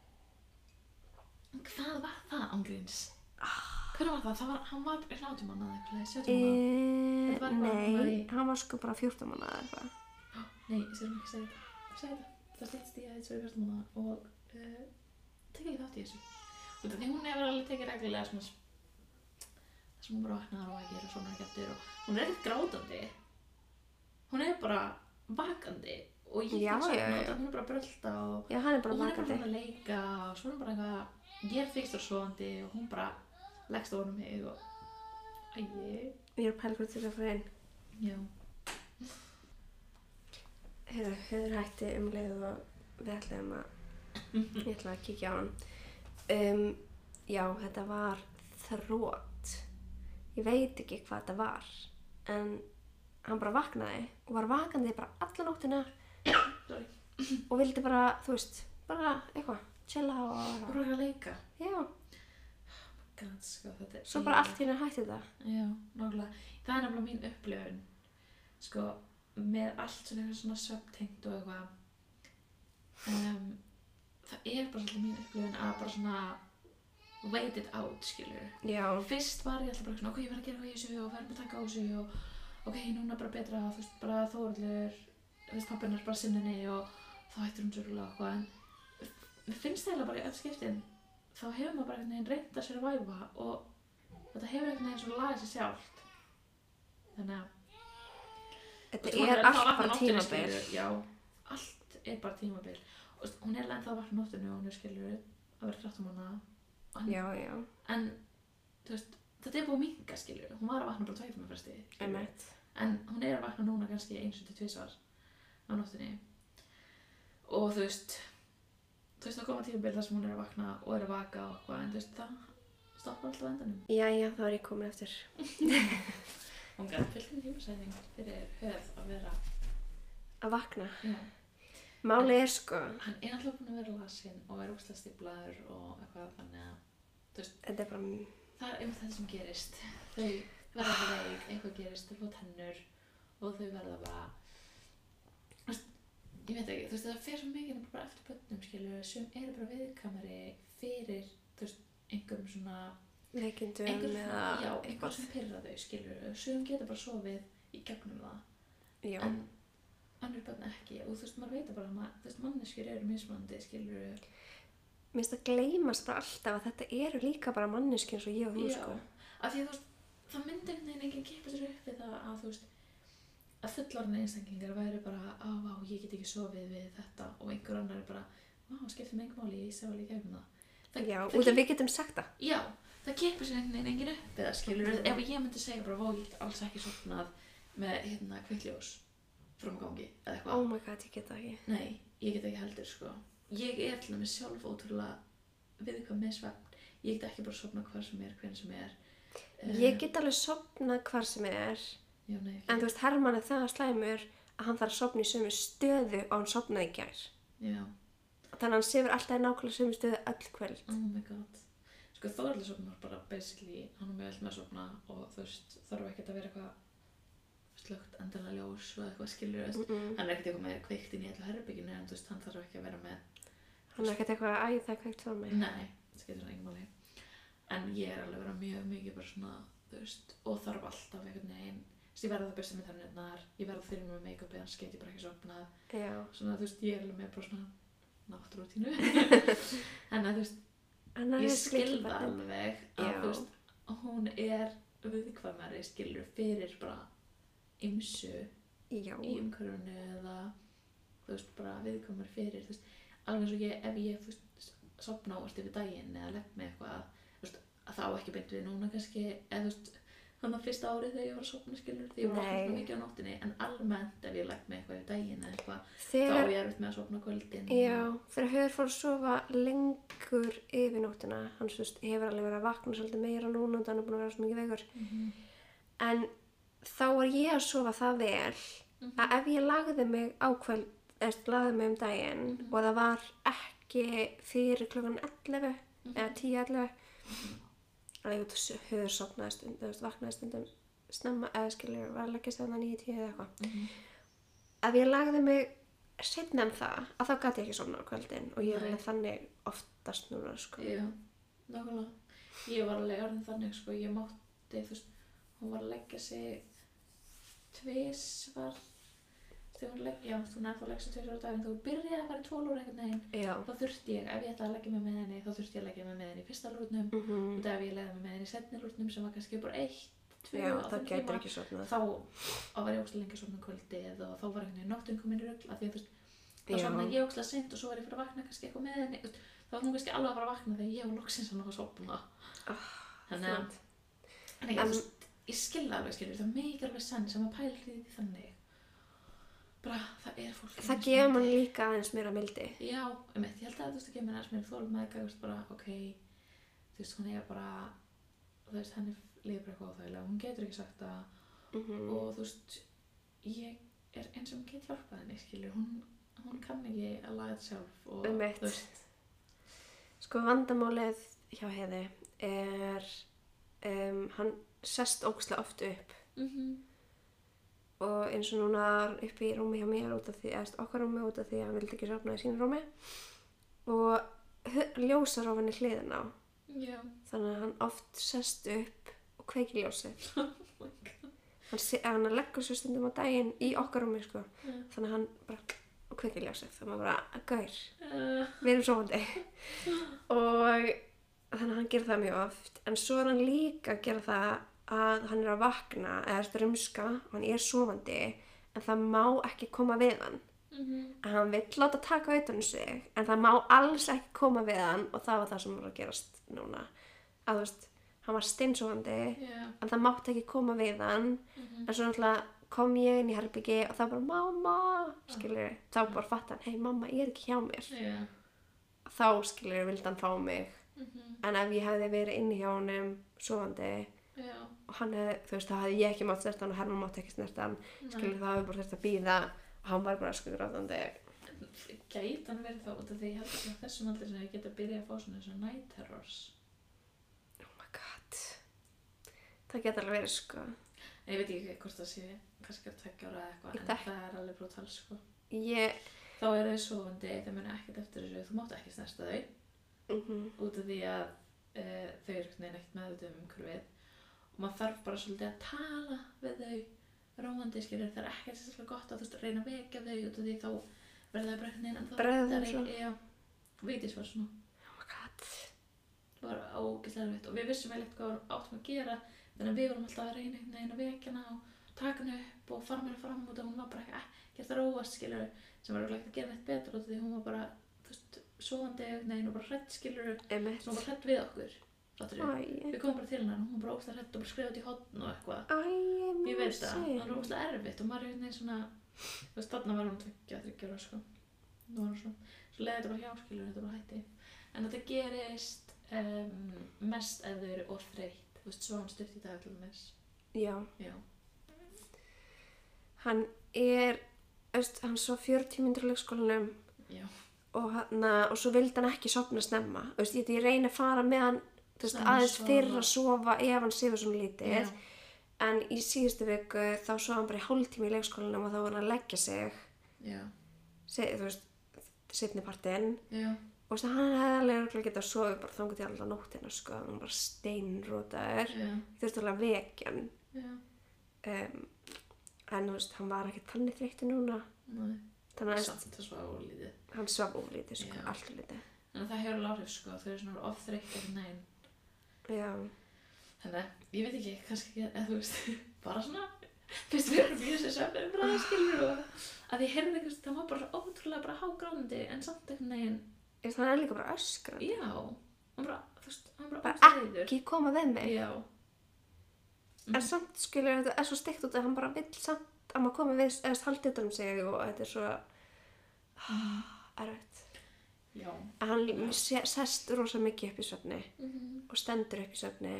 hvað var það ángríns? Hvernig var það? Hann var 18 mánaða eitthvað, 17 mánaða nei, hann var sko bara 14 mánaða eitthvað nei, ég sér ekki segja þetta það stýttist í að þetta var 14 mánaða og tekið ekki þátt í þessu út af því hún hefur alveg tekið reglulega svona sem hún bara vaknar og ekki og svona ekki eftir og hún er ekkert grátandi hún er bara vakandi og ég ekki svona hún er bara að brölda og hann er bara og hún vakandi er bara að leika og svo er hún bara eitthvað ég er fyrstur sofandi og hún bara leggst ofan mig og ég er pælgur til að fara inn já Heiður hætti leið og við ætlum að ég ætla að kíkja á hann já, þetta var þrot ég veit ekki hvað þetta var en hann bara vaknaði og var vakandi bara alla nóttina og vildi bara, þú veist bara eitthvað, chilla og bara að leika já, God, sko, þetta svo bara allt hérna hætti þetta já, nákvæmlega það er nefnilega mín upplifun sko, með allt svona svefntengt og eitthvað það bara svolítið mín upplifun að bara svona wait it out, skilur. Já. Fyrst var ég alltaf bara svona, ok, ég verð að gera hvað í þessu og verð að taka á þessu og ok, núna bara betra, þú veist, bara Þórhallur, þú veist, pappinn bara sinninni og þá hættir hún svolítið eitthvað, en mér finnst það bara í öll skiptin, þá hefur maður bara einhvern veginn reynt að surviva og þetta hefur einhvern veginn svona lagað sér sjálft. Þannig að Þetta allt bara tímabil. Já, allt bara tímabil. Og hún ennþá að vakna á nóttunni og hún skilur að vera 13 mánaða. Já. En, þú veist, þetta búið að minnka, skilur. Hún var að vakna bara 2 tíma fresti. Einmitt. En hún að vakna núna kannski 1-2 svar á nóttunni. Og þú veist, það koma tímabil þar sem hún að vakna og að vaka og eitthvað, en þú veist, það stoppar alltaf á endanum. Jæja, þá ég komin eftir. Hún gæti fylgum tímasæting fyrir höfð að vera að vakna. Já. Málið sko. Hann alltaf búinn að vera lasinn og ógeðslega stíflaður og eitthvað, þannig að þú veist, þetta bara það þetta sem gerist. Þau verða veik, eitthvað gerist, þau fá tennur og þau verða bara ég veit ekki, þú veist, það fer svo mikið bara eftir börnum, skilur, sem bara viðkvæmari fyrir, þú veist, einhverjum svona veikindum eða eitthvað sem pirrar þau, skilur, sem geta bara sofið í gegnum það. Já. En önnur börn ekki, og þú veist, maður veit bara að þú veist, manneskjur eru mismunandi, skilur. Mér finnst það gleymast bara alltaf að þetta eru líka bara manneskjur eins og ég og þú, sko. Já, af því þú veist, það myndi einhvern veginn enginn kippa sér upp við það að þú veist, að fullorðna einstaklingar væri bara, vá, ég get ekki sofið við þetta og einhver annar er bara, vá, skiptir mig engu máli, ég sé alveg í gegnum það. Já, út af við getum sagt það. Já, það kippar sér einhvern veginn enginn upp við það, skilur. Ef ég myndi segja bara, vá, ég get alls ekki sofnað með, kveikljós fram á gangi, eða eitthvað. Oh my god, ég get það ekki. Nei, ég get ekki heldur, sko. Ég til dæmis sjálf ótrúlega viðkvæm með svefn. Ég get ekki bara sofnað hvar sem er, hvenær sem er. Ég get alveg sofnað hvar sem er. Já, nei, en þú veist, Hermann er það slæmur að hann þarf að sofna í sömu stöðu og hann sofnaði í gær. Já. Þannig að hann sefur alltaf í nákvæmlega sömu stöðu öll kvöld. Oh my god. Sko, Þórhallur sofnar bara basically, hann mjög vel með að sofna og þú veist, þarf ekkert að vera eitthvað slökkt endanlega ljós og eitthvað, skilur, hann er ekkert eitthvað með kveikt inn í öllu herberginu, en þú veist, hann þarf ekki að vera með hann er ekkert eitthvað að það kveikt frá mig. Nei, það skiptir svona engin máli. En ég alveg vera mjög mikið bara svona, þú veist, og þarf alltaf einhvern veginn, ég verða að bursta með tennurnar, ég verða að þyrma með make-upið, annars get ég bara ekki sofnað. Já. Svona, þú veist, ég alveg með bara svona náttúrutínu. En að, þú veist, ég skil það alveg að, þú veist, hún viðkvæmari, skilur, fyrir bara ymsu í umhverfinu eða, þú veist, bara viðkvæmari fyrir, þú veist, alveg eins og ef ég, þú veist, sofna ávart yfir daginn eða legg með eitthvað, þú veist, að þá ekki beint við núna kannski, eða þú veist, þannig að fyrsta árið þegar ég var að sofna, skilur, því ég var að sofna mikið á nóttinni, en almennt ef ég legg með eitthvað yfir daginn eða eitthvað, þá er ég erfitt með að sofna á kvöldin. Já, þegar Hauður fór að sofa lengur yfir nóttina, hann svo veist, hefur alveg verið að vakna svolítið meira núna og hann er búin að vera svo mikið veikur. En þá var ég að sofa það vel að ef ég lagði mig á kvöld, lagði mig daginn og það var ekki fyrir klukkan 11 eða 10-11 að ég Hauður sofnaði stundum, vaknaði stundum snemma eða skilur var að leggja sig þarna 9-10 eða eitthvað. Ef ég lagði mig seinna en það, að þá gat ég ekki sofna á kvöldin og ég er alveg þannig oftast núna, sko. Já, nákvæmlega. Ég var alveg orðin þannig, sko, ég mátti, þú veist, hún var að leggja sig tvisvar þegar hún þú nefnir að leggja sig 2 ára á daginn, þá byrjaði að fara í 12 ára einhvern veginn, þá þurfti ég, ef ég ætlaði að leggja mig með henni, þá þurfti ég að leggja mig með henni í fyrsta lúrnum og ef ég legði mig með henni í seinni lúrnum sem var kannski bara 1-2 það getur ekki sofnað. Þá var ég ógeðslega lengi að sofna kvöldið og þá var einhvern veginn nóttin komin í rugl af því að þú veist, þá sofnaði ég ógeðslega seint og svo var ég fyrir að vakna kannski eitthvað með henni, þá var hún kannski alveg að fara að vakna þegar ég var loksins að ná að sofna. Þannig að ég skil það alveg, skilur, það meikir alveg sens sem að pæla því þannig. Bara, það er fólk. Það gefur mann líka aðeins meira mildi. Já, ég held að þú veist að gefur mér aðeins meira þolinmæði, þú veist bara, ok, þú veist, hún er bara, þú veist, henni líður bara eitthvað óþægilega, hún getur ekki sagt það og þú veist, ég er eins og hún get hjálpað henni, skilur, hún kann ekki að laga þetta sjálf og þú veist. Sko vandamálið hjá Heiði er, hann sest ógeðslega oft upp og eins og núna upp í rúmi hjá mér út af því, eða okkar rúmi út af því að hann vildi ekki sofna í sínu rúmi og ljósarófan í hliðin á Já. þannig að hann oft sest upp og kveikir ljósið Oh my god. hann leggur sér stundum á daginn í okkar rúmi sko. Já. þannig að hann bara kveikir ljósið þannig að bara, gaur, Uh, við erum sofandi og þannig að hann gerir það mjög oft en svo er hann líka að gera það að hann er að vakna eða rumska og hann er sofandi en það má ekki koma við hann en hann vill láta taka utan um sig en það má alls ekki koma við hann og það var það sem var að gerast núna að þú veist, hann var steinsofandi Já. en það mátti ekki koma við hann en svo náttúrulega kom ég inn í herbyggi og það bara mamma skilur, þá bara fatt hann, hei mamma ég er ekki hjá mér Já. þá skilur vildi hann fá mig en ef ég hefði verið inni hjá honum sofandi Já. og hann hefði, þú veist, þá hefði ég ekki mátt snerta hann og Hermann mátti ekki snerta hann skilur það hefði bara þurft að bíða og hann var bara skuggrátandi Gæti hann verið þá út af því ég held að þessum aldrei sem ég geta byrjað að fá svona night terrors. oh my god það geta alveg verið sko En ég veit ekki hvort það sé kannski að 2 ára eða eitthvað Ég en það er alveg brútal sko. ég Þá eru þau sofandi, þau muni ekkert eftir þessu, þú mátt ekki snerta þau út af því að þau eru ekkert meðvituð umhverfið og maður þarf bara svolítið að tala við þau róandi skilur, það er ekkert sérstaklega gott að þú veist reyna að vekja þau út af því þá verða þau bara en þá Bregða þeim svo. Já, Vigdís var svona oh my god það var ógeðslega erfitt og við vissum eiginlega hvað við áttum að gera þannig að við vorum alltaf að reyna einhvern veginn að vekja hana og taka hana upp og fara mér fram út og hún var bara ekkert að róast skilur sem var ekki að gera neitt betur út af því hún var bara þú veist, sofandi einhvern veginn og bara hrædd skilur Einmitt. sem var bara hrædd við okkur fattarðu? Æ, Við komum bara til hennar og hún var bara ógeðslega hrædd og bara skrifaði út í horn og eitthvað æ, ég veit það, Mosi. það var ógeðslega erfitt og maður er einhvern veginn svona þú veist, þarna var hún 2-3 ára sko nú var hún svona, svo leiði þetta bara hjá skilur þetta bara hætti en þetta gerist mest ef þau eru of þreytt þú veist, svo hann stutt í dag til þess já, já, hann er veist, hann svo 40 mínútur á leikskólanum já, og svo vildi hann ekki sofna snemma veist, ég reyni að fara með hann þú veist, Snemma aðeins sofa. fyrir að sofa ef hann sefur svona lítið já, en í síðustu viku þá svo hann bara í hálftíma í leikskólanum og þá var hann að leggja sig já, þú veist, seinni partinn já, og veist, hann hefði alveg örugglega getað að sofa bara þangað til alla nóttina sko, hann var bara steinrótaður já, þú veist alveg að vekja hann já, en þú veist, hann var ekki þannig þreyttur núna næ, þannig að samt það svo álítið hann svaf oflítið sko, Já. allt lítið en það hefur alveg áhrif sko, þau eru svona of þreytt eftir neginn já, þannig að ég veit ekki, kannski ekki eða þú veist, bara svona fyrst við erum í þessu svefnum bara skilur og að ég heyrði eitthvað, það var bara svo ótrúlega bara hágránandi en samt einhvern veginn hann er líka bara öskrandi já, hann bara, þú veist, hann bara bara ógeðslega reiður. ekki koma við mig Já, en samt skilur þetta er svo steikt út að hann bara vill samt að maður komi við eða haldið utan um sig og þetta er svo erfitt já, en hann sest rosa mikið upp í svefni og stendur upp í svefni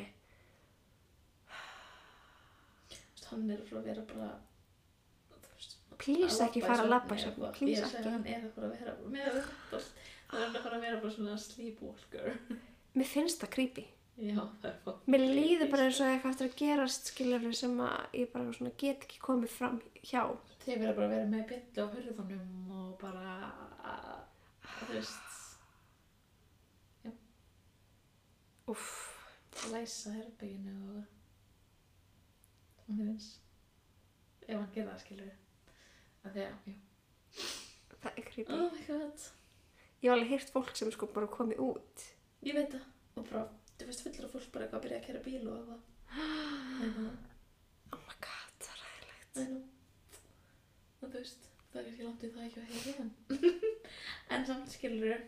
hann er frá að vera bara þú veist, please ekki fara að labba í svefni ég please segi að ekki hann er að fara að vera með þetta hann er að fara að vera bara svona sleepwalker mér finnst það creepy já, það er fólk mér líður bara eins og eitthvað eftir að gerast skilur sem að ég bara svona get ekki komið fram hjá þeir verða bara að vera með bjallu á hurðunum og bara þú veist uff, læsa herbygginu og hann ef hann gerir það skilur að því að, já, það er creepy oh my god ég hef alveg heyrt fólk sem sko bara komið út ég veit það, og bara, þú veist, fullur af fólk bara eitthvað að byrja að kæra bíl og eitthvað oh my god, það er ræðilegt I know. Og þú veist, það er ekki langt í það ekki að heyra hann. En samt skilur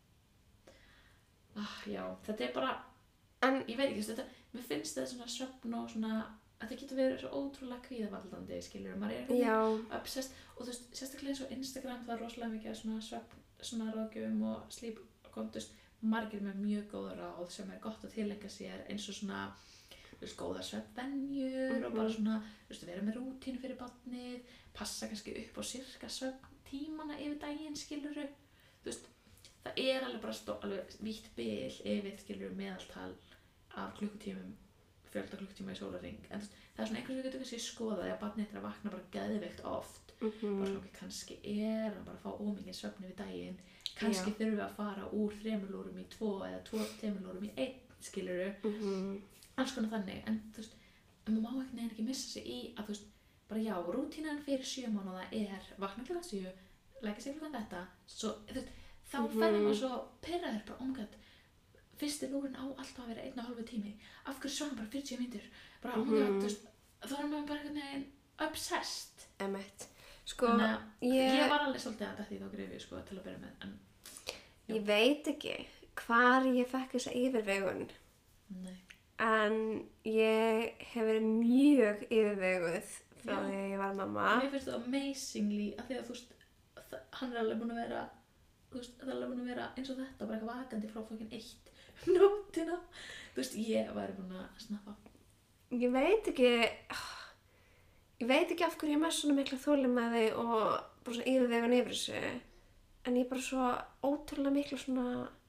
já, þetta er bara, en ég veit ekki, þetta, mér finnst þetta svona svefn og svona, að það getur verið svo ótrúlega kvíðavaldandi, skilur, maður er já, obsessed, og þú veist, sérstaklega eins og Instagram, það er rosalega mikið af svona svefn, svona ráðgjöfum og sleep contest, margir með mjög góða ráð sem er gott að tilengja sér eins og svona þú veist, góðar svefnvenjur og bara svona, þú veist, vera með rútínu fyrir barnið, passa kannski upp á sirka svefntímana yfir daginn, skiluru, þú veist, það er alveg bara alveg vítt bil yfir, skiluru, meðaltal af klukkutímum fjölda klukktíma í sólarhring en það svona einhvers við getum kannski skoðað að barnið þitt að vakna bara geðveikt oft bara svona okkur kannski hann bara að fá ómikinn svefn yfir daginn kannski þurfum við að fara úr 3 lórum í 2 eða 2 lórum í 1 skilurðu alls konar þannig en þú veist en maður má ekki missa sig í að þú veist bara já, rútínan fyrir 7 mánuða vakna klukkan 7 leggja sig klukkan þetta svo, þú veist, þá færði maður svo pirraður bara omgætt fyrsti lúrin á alltaf að vera 1,5 tími af hverju svona bara 40 mínútur bara omgætt, þú veist, þá maður bara einhvern veginn obsessed sko, ég var alveg svolítið að þetta í þá grifi sko til að byrja með en ég veit ekki hvar ég fekk þessa yfirvegun en ég hef verið mjög yfirveguð frá því að ég var mamma mér finnst það amazingly að því að þú veist hann alveg búin að vera þú veist, það alveg búin að vera eins og þetta bara eitthvað vakandi frá fokkin 1 nóttina þú veist, ég væri búin að snappa ég veit ekki af hverju ég með svona mikla þolinmæði og bara svona yfirvegun yfir þessu en ég bara svo ótrúlega mikla svona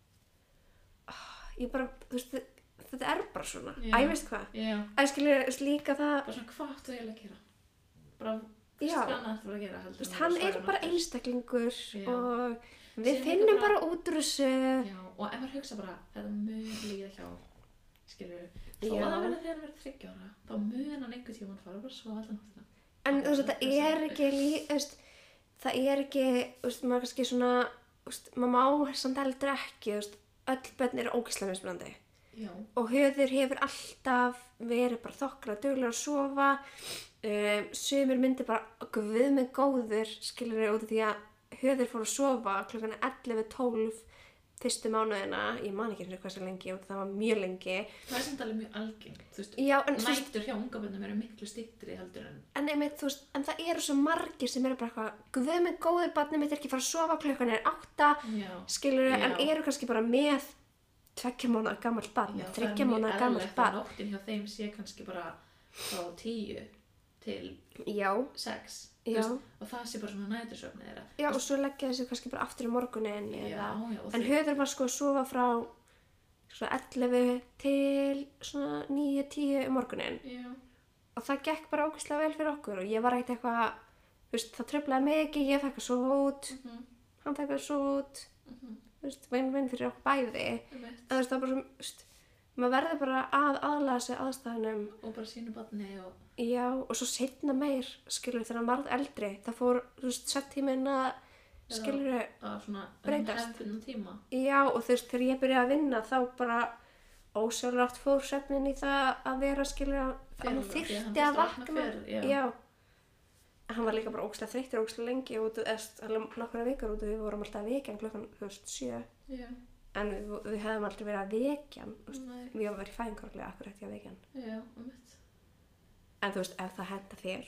ég bara, þú veist þetta bara svona, ég veist hvað ég skilur líka það bara svona hvað áttu eiginlega að gera bara hvað annað þú að gera heldur hann bara einstaklingur og við finnum bara út úr þessu og ef maður hugsa bara þetta mun líða hjá skilur þó að það verður þegar hann verður 30 ára þá mun hann einhvern tímann fara bara svo allan nóttina en þú veist þetta ekki það ekki maður kannski svona maður má samt heldur ekki öll börn eru ógeðslega mismunandi og Höður hefur alltaf verið bara þokkala duglegur að sofa sumir myndi bara guð mig góður skilur út af því að Höður fór að sofa klukkan 11-12 fyrstu mánuðina, ég man ekki hversu lengi og það var mjög lengi það samt alveg mjög algengt þú veist, nætur hjá ungabönnum eru miklu styttri heldur en einmitt, þú veist, en það eru svo margir sem eru bara eitthvað, guð mig góður barnið mitt ekki fara að sofa klukkan 8 skilur en eru kannski bara með 2 mánaða gamalt barn 3 mánaða gamalt barn nóttin hjá þeim sé kannski bara frá 10 til 6 og það sé bara svona nætursvefni þeirra og svo leggja þessi kannski bara aftur í morgunin en Höður var sko að sofa frá svona 11 til svona 9-10 morgunin og það gekk bara ógeðslega vel fyrir okkur og ég var ekkert eitthvað þú veist, það truflaði mig ekki, ég fekk að sofa út hann fekk að sofa út þú veist, vinn fyrir okkur bæði en þú veist, það var bara svona maður verður bara að aðlaga sig aðstæðunum og bara sínu barni og svo seinna meir skilur þegar hann varð eldri það fór, þú veist, svefntíminn að skilur breytast tíma. Og þú veist, þegar ég byrjaði að vinna þá bara ósjálfrátt fór svefnin í það að vera skilur að hann þyrfti að vakna hann var líka bara ógeðslega þreyttur ógeðslega lengi út nokkra vikar út og við vorum alltaf að vekja klukkan 7 en við hefðum aldrei verið að vekja við hefum verið í fæðingarorlofi akkur eftir að vekja en þú veist, ef það henta þér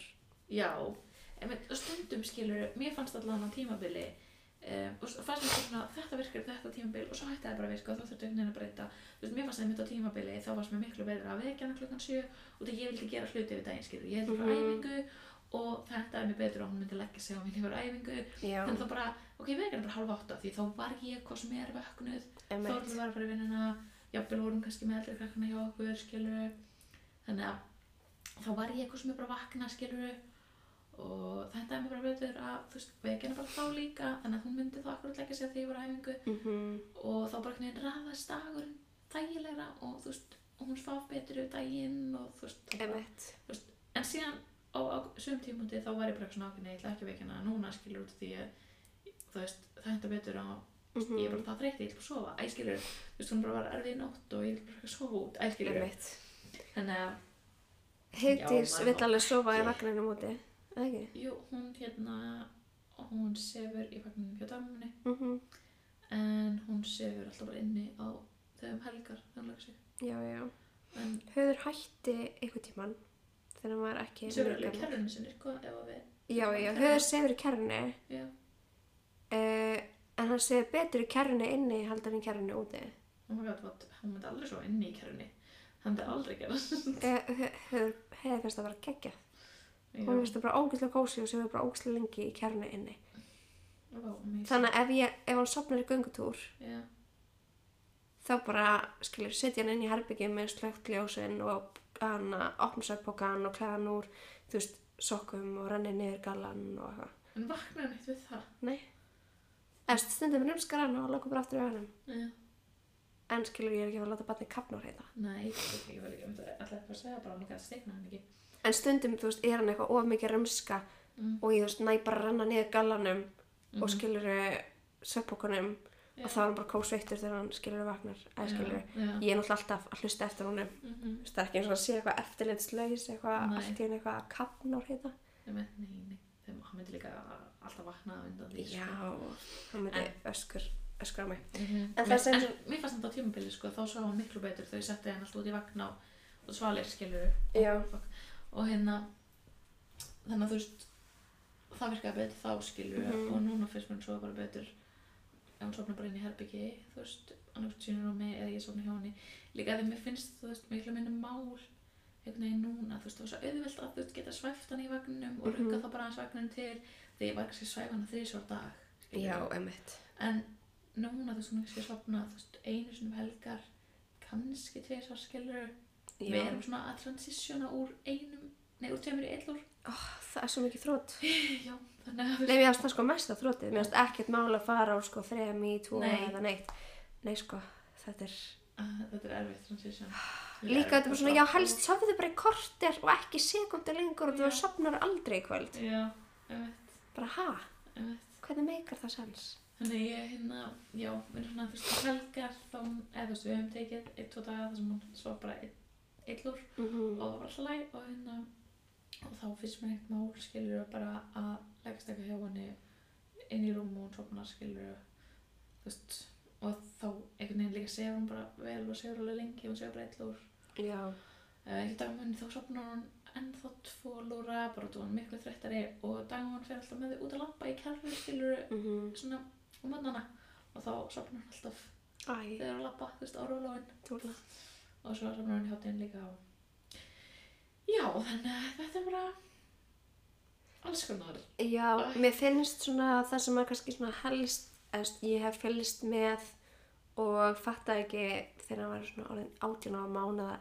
en stundum skilur mér fannst allan á tímabili og fannst mér svona þetta virkar þetta tímabil og svo hætti það bara að virka og þá þurfti einhvern veginn að breyta þú veist, mér fannst það mitt á tímabili þá varst mér miklu betra að vekja hana klukkan 7 og þegar ég vildi gera hluti yfir daginn skilur ég hefði frá æfingu og þetta er mér betur og hún myndi leggja sig á mig yfir æfingu þannig þá bara, ok, vekja hana bara 7:30 því þá var ég hvað sem er vöknuð Þórður var að fara í vinnuna jafnvel vorum kannski með eldri krakkana hjá okkur skilur þannig að þá var ég hvað sem er bara vakna skilur og þetta er mér bara betur að þú veist, vekja hana bara þá líka þannig að hún myndi þá akkurat leggja sig að því ég var á æfingu og þá bara einhvern veginn raðast dagurinn þægilegra og þú veist, og hún svaf betur yfir daginn og þú veist, en síðan á sum tímapunkti þá var ég bara svona ég ætla ekki að vekja hana núna skilur út því að þú veist, það henta betur á ég er bara það þreytt, ég vil bara sofa skilur, þú veist, hún bara var erfið nótt og ég vil bara sofa út skilur þannig að Heiðdís vill alveg sofa í vagninum úti, eða ekki? Jú, hún sefur í vagninum hjá dagmammunni en hún sefur alltaf bara inni á þegar helgar en Höður hætti einhvern tímann þegar hann var ekki sefur alveg í kerrunni sinni Höður sefur í kerrunni en hann sefur betur í kerrunni inni heldur en í kerrunni úti hún myndi aldrei sofa inni í kerrunni hann myndi aldrei gera Höður fyrst að vera geggjað hún finnst það bara ógeðslega kósí og sefur bara ógeðslega lengi í kerrunni inni þannig að ef hann sofnar í göngutúr þá bara, skilur, setja hann inn í herbergi með slökkt ljósin og hann opna svefnpokann og klæða hann úr, þú veist, sokkum og renni niður gallann og eitthvað. En vaknar hann eitt við það? Nei. Eftir stundum rumskar hann og lokum bara aftur í augunum. Já. En skilur, ég er ekki að láta barnið kafna og heita. Nei, ég var ekki, alltaf bara að segja bara hann ekki að steikna hann ekki. En stundum, þú veist, er hann eitthvað of mikið rumska og ég, þú veist, næ bara að renna niður gallanum og skilur svefnpokanum og þá er hann bara kósveittur þegar hann skilur vaknar. Eða skilur, ég er náttúrulega alltaf að hlusta eftir honum. Þú veist, það er ekki eins og að sé eitthvað eftirlitslaus, eitthvað, allt í henni eitthvað að kafna og heita. Nei. Þegar hann myndi líka alltaf vakna undan því. Já, hann myndi öskra á mig. En mér fannst þetta á tímabili, sko, þá sá hann miklu betur þegar ég setti hann alltaf út í vagn á svalir, skilur. Já. Og þannig að þú veist, það virkaði betur þá, skilur, og núna finnst mér svo bara betur ef hann sofnar bara inn í herbyggi, þú veist, annars sínurúmi eða ég sofna hjá henni. Líka þegar mér finnst, þú veist, miklu minni mál einhvern veginn núna, þú veist, það var svo auðvelt að þú veist geta svæft hann í vagninum og rugga þá bara hans vagnin til þegar ég var kannski að svæfa hann 3 dag. Skilur. Já, einmitt. En núna, þú veist, hún kannski að sofna, þú veist, einu sinni helgar, kannski 2 skilur. Við erum svona að transitiona úr 2 í 1 úr. Það er svo mikið þrótt. Já, þannig að... Nei, mér finnst það sko mesta þróttið. Mér finnst ekkert mál að fara á sko 3 í 2 eða neitt. Nei sko, þetta er... Þetta er erfitt transition. Líka þetta er bara svona, já helst sofðu bara í korter og ekki sekundu lengur og þú sofnar aldrei í kvöld. Já, einmitt. Bara hvernig meikar það sens? Þannig ég já, við erum svona, þú veist, helgar þá, eða þú veist, við höfum tekið 1-2 daga þar sem hún svo bara 1 úr og það var alltaf læg og þá finnst mér eitt mál, skilur, bara að leggast eitthvað hjá henni inn í rúm og hún sofnar, skilur, þú veist, og þá einhvern veginn líka sefur hún bara vel og sefur alveg lengi, hún sefur bara 1 úr. Já. Ekki dagmann, þá sofnar hún ennþá 2 lúra, bara þú var miklu þreyttari og dagmann fer alltaf með þau út að labba í kerfi, skilur, svona á morgnana og þá sofnar hún alltaf þegar að labba, þú veist, á rólóin. Og svo sofnar hún hjá þeim líka á. Já, þannig að þetta er bara alls konar. Já, mér finnst svona það sem er kannski svona helst, ég hef fylgst með og fattaði ekki þegar hann var svona orðin 18 mánaða,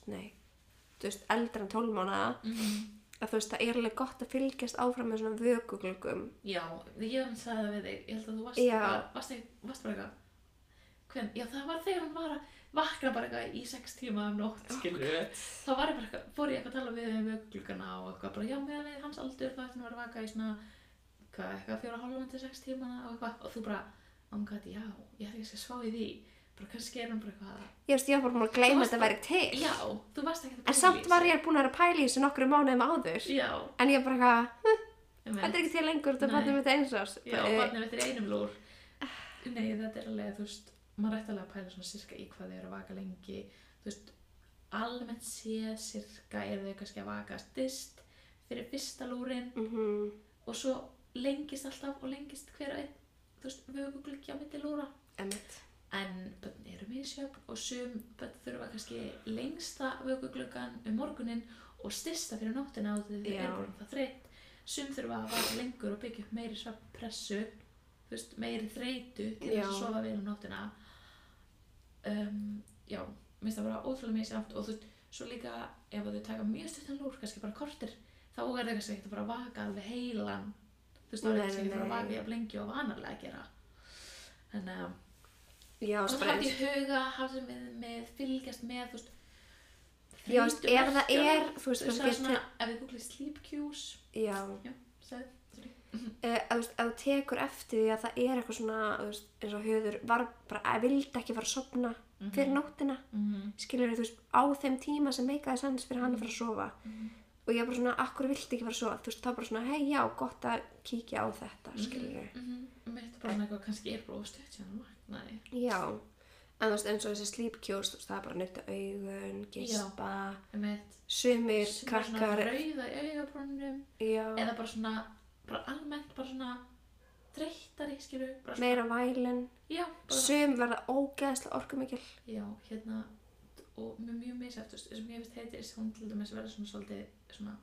þú veist, eldri en 12 mánaða, að þú veist, það er alveg gott að fylgjast áfram með svona vökuglugum. Já, ég sagði það við þig, ég held að þú varst bara eitthvað, já það var þegar hann var að vakna bara eitthvað í 6 tíma nótt, skilur. Þá var ég bara fór ég eitthvað að tala við um vökuglugana og eitthvað bara, já meðan við hans aldur þá ættum við að vaka í svona, eitthvað 4,5 til 6 tíma og eitthvað og þú bara, já, ég ætti ekki að svá í því. Bara kannski hann bara eitthvað... Ég var bara búin að gleyma þetta væri til. Já, þú varst ekki að pæla í þessu. En samt var ég búin að pæla í þessu nokkrum mánuðum áður. Já. En ég bara eitthvað, þetta er ekki til lengur, þetta barnið mitt 1 árs. Já, barnið mitt 1 lúr. Nei, þetta er alveg, þú veist, maður ætti alveg að pæla svona sirka í hvað þau eru að vaka lengi. Þú veist, almennt séð sirka þau kannski að vaka styst fyrir 1. lúrin og svo lengist alltaf og lengist hver og einn, þú veist, vökugluggi á milli lúra. En börn eru misjöfn og sum börn þurfa kannski lengsta vökugluggan morguninn og stysta fyrir nóttina og þau eru það þreytt. Sum þurfa að vaka lengur og byggja upp meiri svefnpressu, þú veist, meiri þreytu til þess að sofa vel nóttina. Já, mér finnst það bara ótrúlega misjafnt og þú veist, svo líka ef þau taka mjög stuttan lúr, kannski bara korter, þá er það kannski ekkert að bara vaka alveg heilan. Þú veist, þá er það kannski ekkert að vaka jafn lengi og vanalega að gera. Þannig að og það haft í huga, hafði með fylgjast með, þú veist, já, ef það er, þú veist, svona, ef við googlið sleep cues, sagði, ef þú tekur eftir því að það er eitthvað svona, þú veist, eins og Höður var bara, vildi ekki fara að sofna fyrir nóttina, skilur þú veist, á þeim tíma sem meikaði sens fyrir hann að fara að sofa, og ég bara svona, akkur vildi ekki fara að sofa, þú veist, þá bara svona, hei, já, gott að kíkja á þetta, skilur Mér bara eitthvað, kannski er bara ofstutt sem hann vaknaði. Já, en þú veist, eins og þessi sleep cues, þú veist, það er bara að nutta augun, gispa, sumir krakkar. Svona rauða í augabrúnunum, eða bara svona, bara almennt, bara svona þreyttari, skilur. Meira vælun, sum verða ógeðslega orkumikil. Já, og með mjög misjafnt, þú veist, eins og mér finnst heitir, hún til dæmis verða svona svolítið svona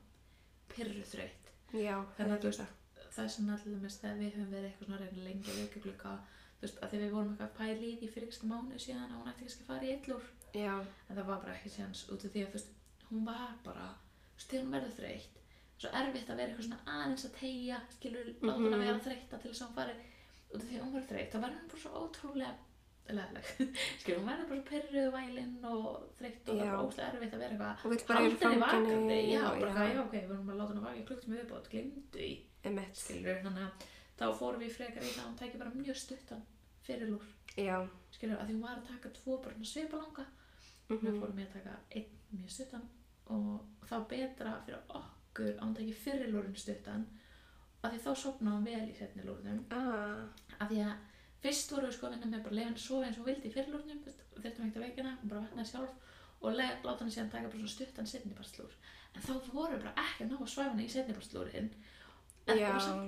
pirruþreytt. Já, þannig að þú veist, það er svona til dæmis þegar við höfum verið eitthvað svona reyna lengi að vökuglugga, þú veist, að því við vorum eitthvað pæli í því fyrir kannski mánuð síðan að hún ætti kannski að fara í illur Já. en það var bara ekki séns út af því að þú veist, hún var bara, þú veist, þegar hún verður þreytt svo erfitt að vera eitthvað svona aðeins að teygja skilur, láta hún að vera þreytta til þess að hún fari út af því að hún verður þreytt þá verður hún bara svo ótrúlega leðileg skilur, hún verður bara svo pirruð vælinn og þreytt og það er bara ótrúlega erfitt að vera eitthvað Og vill bara vera í fanginu. já, bara já, ok, við vorum að láta hún að vaka í klukkutíma viðbót, gleymdu því Einmitt. skilur, þannig að þá fórum við frekar í það að hún tæki bara mjög stuttan fyrirlúr Já. skilur, að því hún var að taka 2 bara svipa langa við fórum við að taka 1 mjög stuttan og þá betra fyrir okkur að hún tæki fyrirlúrin stuttan að því þá sofnaði hún vel í seinni lúrnum að því að fyrst vorum við sko að vinna með bara leiðan að sofa eins og vildi í fyrirlúrnum þurftum ekkert að veikina, hún bara vaknaði sjálf og láta hann síðan taka bara svona stuttan seinnipartslúr en þá vorum við bara ekki að ná að svæfa hana í seinnipartslúrin en það var samt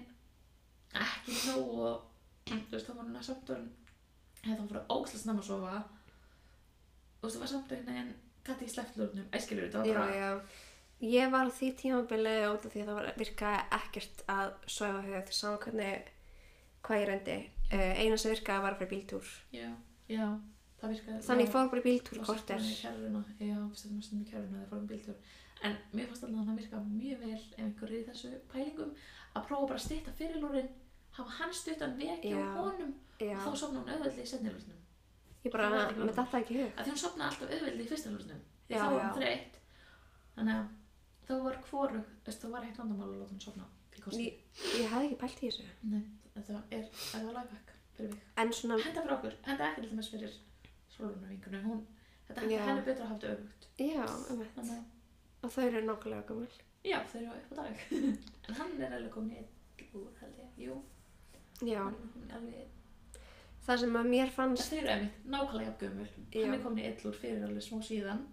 ekki nóg og þú veist, þá var hún að samt hefði þá fyrir ógeðslega snemma að sofa og það var samt gæti ekki sleppt lúrnum, skilur þetta var bara Já. Ég var á því tímabili út af því að það virkaði ekkert að svæfa þau eftir saman hvað ég reyndi. Eina sem virkaði var að fara í bíltúr. Já, það virkaði. Þannig ég fór bara í bíltúr korter. Já, við settum að stundum í kerruna þegar fórum í bíltúr. En mér fannst alveg að það virkaði mjög vel ef einhver í þessu pælingum að prófa bara að stytta fyrirlúrin, hafa hann stuttan vekja á honum og þá sofna hún auðveldlega í seinni lúrnum. Ég bara, með þetta ekki hug. Að því hún sofnaði alltaf auðveldlega í fyrsta lúrnum. Þá var hún þreytt. Þannig að þá var hvorug, þá var eitt vandamál að láta hún sofna í kosti. Ég hafði ekki pælt í þessu. Nei, þetta var lifehack fyrir mig. En svona... Henda fyrir okkur, henda ekki til dæmis fyrir sólunarvinkunum. Þetta henni betra að hafa þetta öfugt. Já, Þannig... Og þau eru nákvæmlega gömul. Já, þau eru upp á dag. En hann alveg komin í úr, held ég. Jú. Já. Hann alveg... Það sem að mér fannst... Þau eru einmitt nákvæmlega gömul. Hann komin í illur fyrir alveg smá síðan.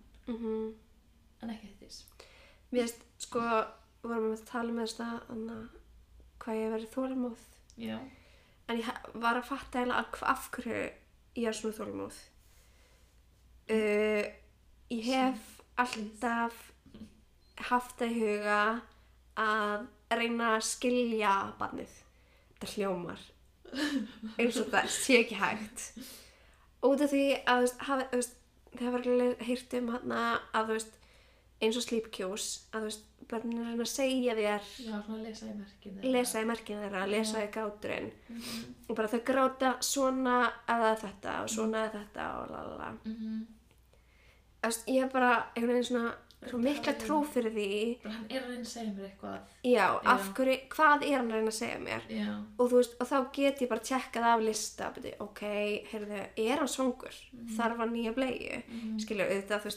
En ekki þess. Mér veist, sko, vorum við að tala með þess að hvað ég verið þolinmóð. Já. En ég var að fatta eiginlega af hverju ég er svona þolinmóð. Ég hef alltaf haft það í huga að reyna að skilja barnið. Þetta hljómar. Eins og það sé ekki hægt. Út af því að, það var heyrt að, eins og sleep cues, að börnin er að segja þér Já, svona lesa í merkin þeirra, lesa í gáturinn og bara þau gráta svona eða þetta og svona eða þetta og lalala ég hef bara einhvern veginn svona mikla trú fyrir því bara hann er að reyna að segja mér eitthvað já, af hverju, hvað er hann að reyna að segja mér og og þá get ég bara tjekkað af lista ok, heyrðu, er hann svangur þarf hann nýja bleiu skilur, auðvitað,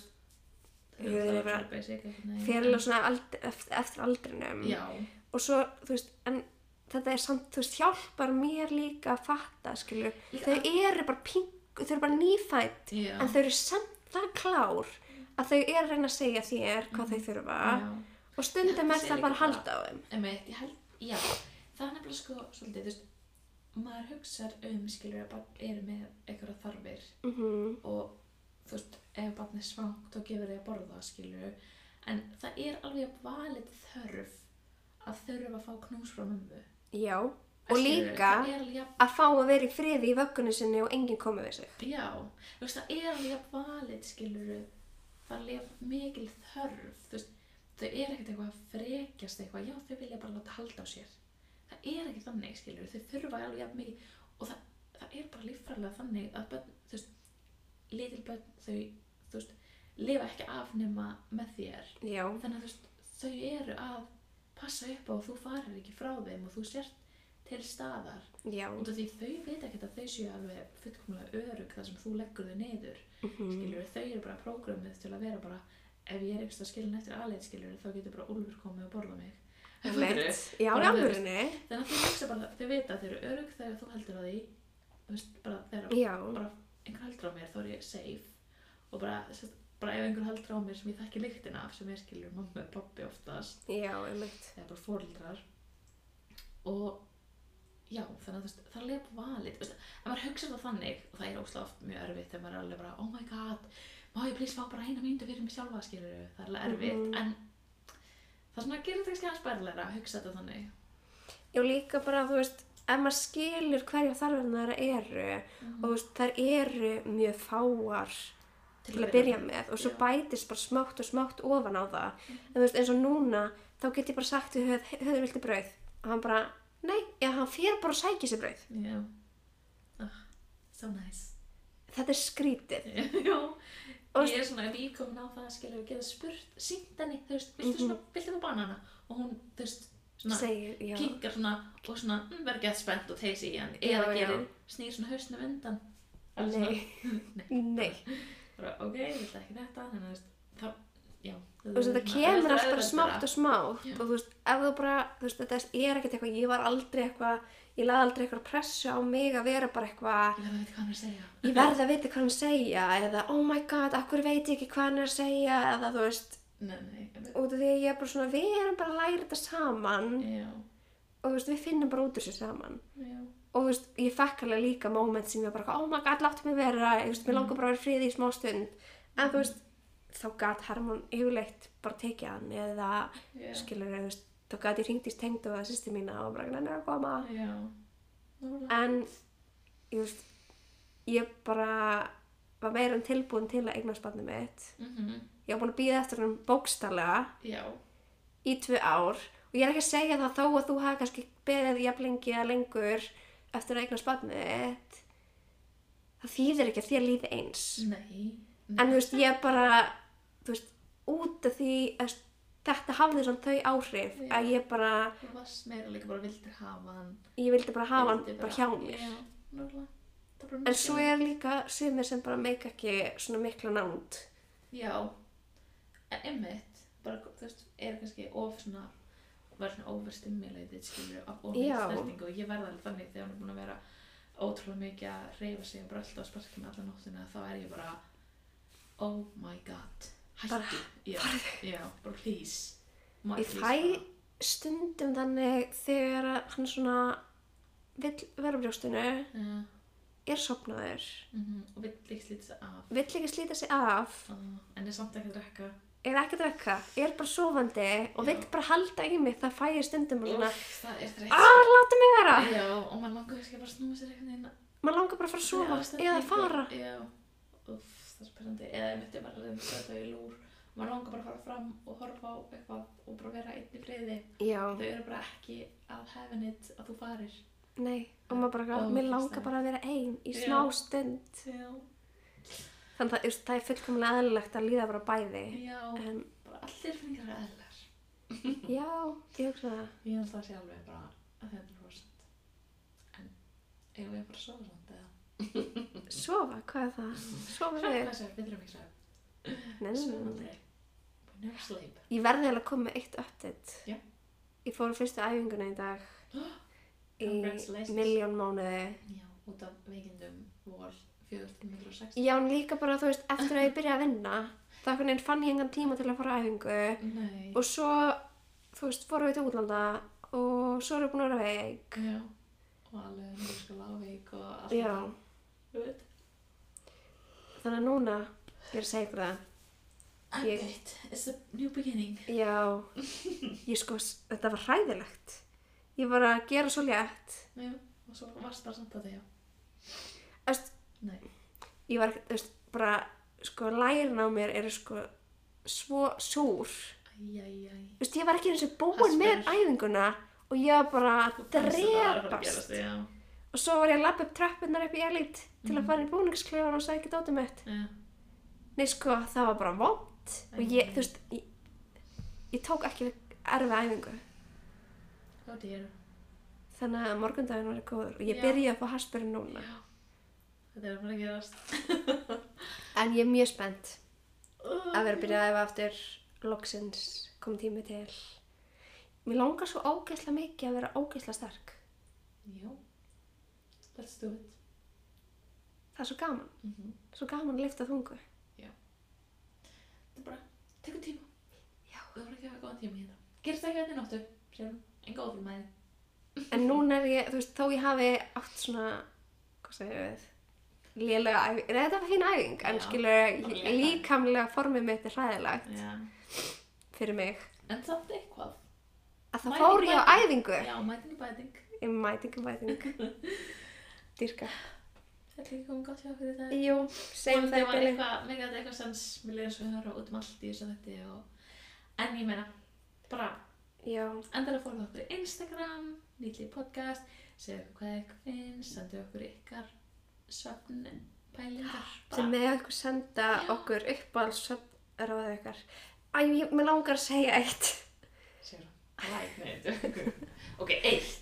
fyrir svona eftir aldrinum og svo, en þetta er samt, hjálpar mér líka að fatta, skilur þau eru bara þau eru bara nýfædd en þau eru samt það klár að þau eru að reyna að segja þér hvað þau þurfa og stundum er það bara að halda á þeim já, það er nefnilega sko svolítið, maður hugsar skilur að barn eru með einhverja þarfir og þú veist, ef barn er svangt þá gefur þau að borða, skilju en það er alveg valið þörf að þurfa að fá knús frá mömmu já, og líka að fá að vera í friði í vöggunni sinni og enginn komi við sig já, þú veist, það er alveg valið, skilju það er alveg mikil þörf þú veist, þau er ekkert eitthvað að frekjast eitthvað, já, þau vilja bara láta halda á sér það er ekki þannig, skilju þau þurfa alveg mikið og það er bara líffræðilega þannig að börn, þú veist lítil börn, þau, þú veist, lifa ekki af nema með þér. Já. Þannig að þú veist, þau eru að passa upp á og þú farir ekki frá þeim og þú sért til staðar. Já. Og því þau veit ekkert að þau séu alveg fullkomlega örugg þar sem þú leggur þau niður. Skilur, þau eru bara prógramuð til að vera bara, ef ég er einhverstað skilin eftir aðleit, skilur, þá getur bara Úlfur komið og borða mig. Já, alvörinni. Þannig að þau hugsa bara, þau veit að þau eru örugg þegar þú heldur á því. Þú veist, bara þegar bara einhver heldur á mér þá er ég safe og bara ef einhver heldur á mér sem ég þekki lyktina af sem er skilur mamma og pabbi oftast eða bara foreldrar og já, þannig að það er alveg valið en maður hugsa það þannig og það er óslega oft mjög erfitt þegar maður er alveg bara oh my god, má ég please fá bara 1 mínútu fyrir mig sjálfa, skilur það er alveg erfitt en það svona gerir þetta kannski aðeins bærilegra að hugsa þetta þannig Já, líka bara, þú veist ef maður skilur hverja þarfirnar eru og þú veist, þær eru mjög fáar til að byrja með og svo bætist bara smátt og smátt ofan á það en þú veist, eins og núna þá get ég bara sagt við höfðu viltu brauð og hann bara, nei, eða hann fer bara að sækja sér brauð. Já. So nice. Þetta er skrítið. Já. Ég svona, ef ég komin á það, skilur við geta spurt, sýnt henni, þú veist, viltu fá banana? Og hún, þú veist, svona, kinkar svona og svona, verður gett spennt og teisi í hann. Eða snýr svona hausnum undan. Nei. Bara, ok, viltu ekki þetta? Þannig að, þú veist, já. Þú veist, þetta kemur allt bara smátt og smátt og þú veist, ef þú bara, þú veist, þetta er ekkert eitthvað, ég lagði aldrei eitthvað pressu á mig að vera bara eitthvað ég verði að vita hvað hann segja eða oh my god, akkur veit ég ekki hvað hann er að segja eða þú veist út af því að ég er bara svona, við erum bara að læra þetta saman og þú veist, við finnum bara út úr sér saman og þú veist, ég fekk alveg líka moment sem ég bara, oh my god, láttu mig vera þú veist, mér langar bara að vera friði í smá stund en þú veist, þá gat Hermann yfirleitt bara tekið hann eða skilur, þú veist þá gæti ég hringt í tengd og systir mína og bara nennir að koma en ég bara var meira en tilbúin til að eignast barnið mitt ég var búin að bíða eftir hann bókstaflega í 2 ár og ég er ekki að segja það þó að þú hafi kannski beðið jafn lengi eða lengur eftir að eignast barnið mitt það þýðir ekki að þér líði eins en þú veist ég bara þú veist út af því að þetta hafði svona þau áhrif að ég bara þú varst meira líka bara vildir hafa hann ég vildi bara hafa hann bara hjá mér en svo er líka sumir sem bara meika ekki svona mikla nánd en einmitt bara þú veist er kannski svona overstimulated skilur og snertingu og ég verða alveg þannig þegar hann er búin að vera ótrúlega mikið að hreyfa sig og bara alltaf að sparka með alla nóttina þá er ég bara oh my god hættu, bara please ég fæ stundum þannig þegar hann svona vill vera á brjóstinu er sofnaður og vill ekki slíta sig af en er samt ekki að drekka er bara sofandi og vill bara halda í mig það fæ ég stundum og svona það er þreytt láta mig vera og maður langar kannski bara að snúa sér eitthvað maður langar bara að fara að sofa eða fara það er spennandi eða ég myndi bara að setja í lúr maður langar bara að fara fram og horfa á eitthvað og bara vera einn í friði þau eru bara ekki að having it að þú farir nei, og maður bara, mér langar bara að vera einn í smá stund þannig að það er fullkomlega eðlilegt að líða bara bæði en bara allir finningar er eðlilegar ég hugsa það ég held það sjálf bara að 100% en eigum við bara að sofa samt eða sofa, hvað er það? Sofa við? Við þurfum ekki Nei. Never sleep. Ég verði að koma með eitt update. Já. Ég fór á fyrstu æfinguna í dag í milljón mánuði. Já, út af veikindum vol 460. Já, en líka bara, þú veist, eftir að ég byrjaði að vinna þá fann ég engan tíma til að fara á æfingu. Nei. Og svo, þú veist, fórum við til útlanda og svo erum við búin að vera veik. Já. Og alveg mjög veik og allt það. Já. Þannig að núna ég er að segja ykkur það. It's a new beginning. Já. Þetta var hræðilegt. Ég var að gera svo létt. Já, og svo varst bara samt að það, já. Nei. Ég var, bara, lærin á mér eru, svo súr. Ég var ekki eins og búin með æfinguna og ég var bara að drepast. Og svo var ég að labba upp tröppurnar upp í Elite til að fara í búningsklefan og sækja dótið mitt. Nei, það var bara vont. Og ég, þú veist, ég tók ekki erfið æfingu. Oh dear. Þannig að morgundaginn var góður og ég byrjaði að fá haspurinn núna. Já. Þetta er bara að gerast. En ég er mjög spennt að vera að byrja að æfa aftur. Loksins kom tími til. Mér langar svo ógeðslega mikið að vera ógeðslega sterk. Já. Let's do it. Það er svo gaman. Svo gaman að lyfta þungu. Já. Þetta er bara, tekur tíma. Já. Þú verður ekki að hafa góðan tíma í þetta. Gerist ekki þetta í nóttu, sérum. En góð fyrir mæði. En núna er ég, þú veist, þó ég hafi átt svona, hvað segir við, lélega æfing. Þetta var fín æfing, en skilur, líkamlega formið mitt er hræðilegt. Já. Fyrir mig. En samt eitthvað. Að það fór ég á æfingu. Já, mæting í bæting. Inviting. Dýrka. Þetta er ekki komið gott hjá okkur í dag. Jú, segjum það í bili. Mér gæti eitthvað sens, mér leiðir svo höra út allt í þessu þetta og... En ég meina, bara endilega fólk okkur í Instagram, Nýtli podcast, segja okkur hvað eitthvað finnst, sendu okkur ykkar svefnpælingar. Sem með eitthvað senda okkur uppáhalds svefnráðið ykkar. Mér langar að segja eitt. Segja það, ok, eitt.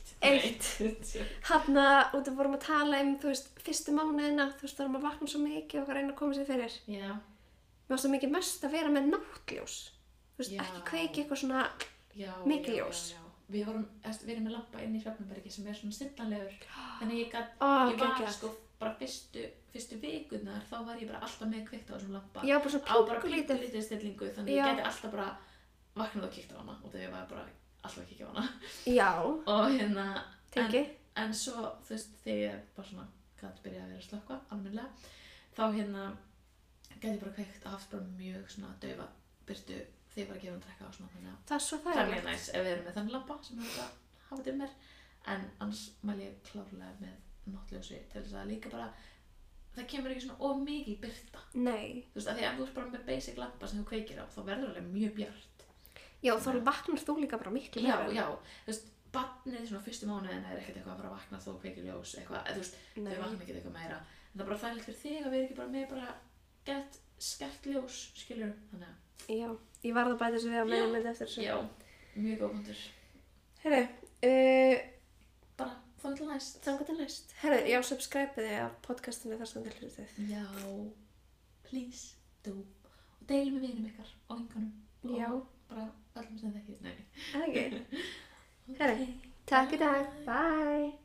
Hanna, út af vorum að tala fyrstu mánuðina, vorum að vakna svo mikið og reyna að koma sér fyrir. Já. Mér var svo mikið mest að vera með náttljós. Ekki kveiki eitthvað svona mikið ljós. Við erum með lampa inn í svefnherbergi sem svona stillanlegur. Þannig ég var sko bara fyrstu vikurnar, þá var ég bara alltaf með kveikt á þessum lampa. Já, bara svona pínkulítið stillingu, þannig ég gæti alltaf bara vaknað og kíkt á hana og þegar ég var bara alltaf að kíkja á hana. Já. Og en svo, þegar ég bara svona gæti byrjað að vera að slökkva, almennilega, þá gæti ég bara kveikt og haft bara mjög svona daufa birtu þegar ég var að gefa hann drekka og svona, þannig að það er svo það er mjög næs ef við erum með þann lampa sem þetta hafa dimmer, en annars mæli ég klárlega með náttljósi til þess að líka bara, það kemur ekki svona of mikið birta. Nei. Af því ef þú ert bara með basic lampa sem þú kveikir á, þá verður alveg mjög bjart. Já, þá vaknar þú líka bara miklu meira. Já, barnið svona fyrstu mánuðina er ekkert eitthvað að fara að vakna þó kveikir ljós eitthvað, þau vakna ekkert eitthvað meira. En það er bara þægilegt fyrir þig að vera ekki bara með bara gett skert ljós, skilur, þannig að. Já, ég varð að bæta þessu við að meina með eftir þessu. Já, mjög góð punktur. Herru, bara þangað til næst. Herru, já, subscribe-ið á podcastinu þar sem þið hlustið. Já, please do. Og deilum með vinum ykkar og vinkonum. Já. Bara öllum sem þekkið. Nei. Okay. Herru, takk í dag. Bye.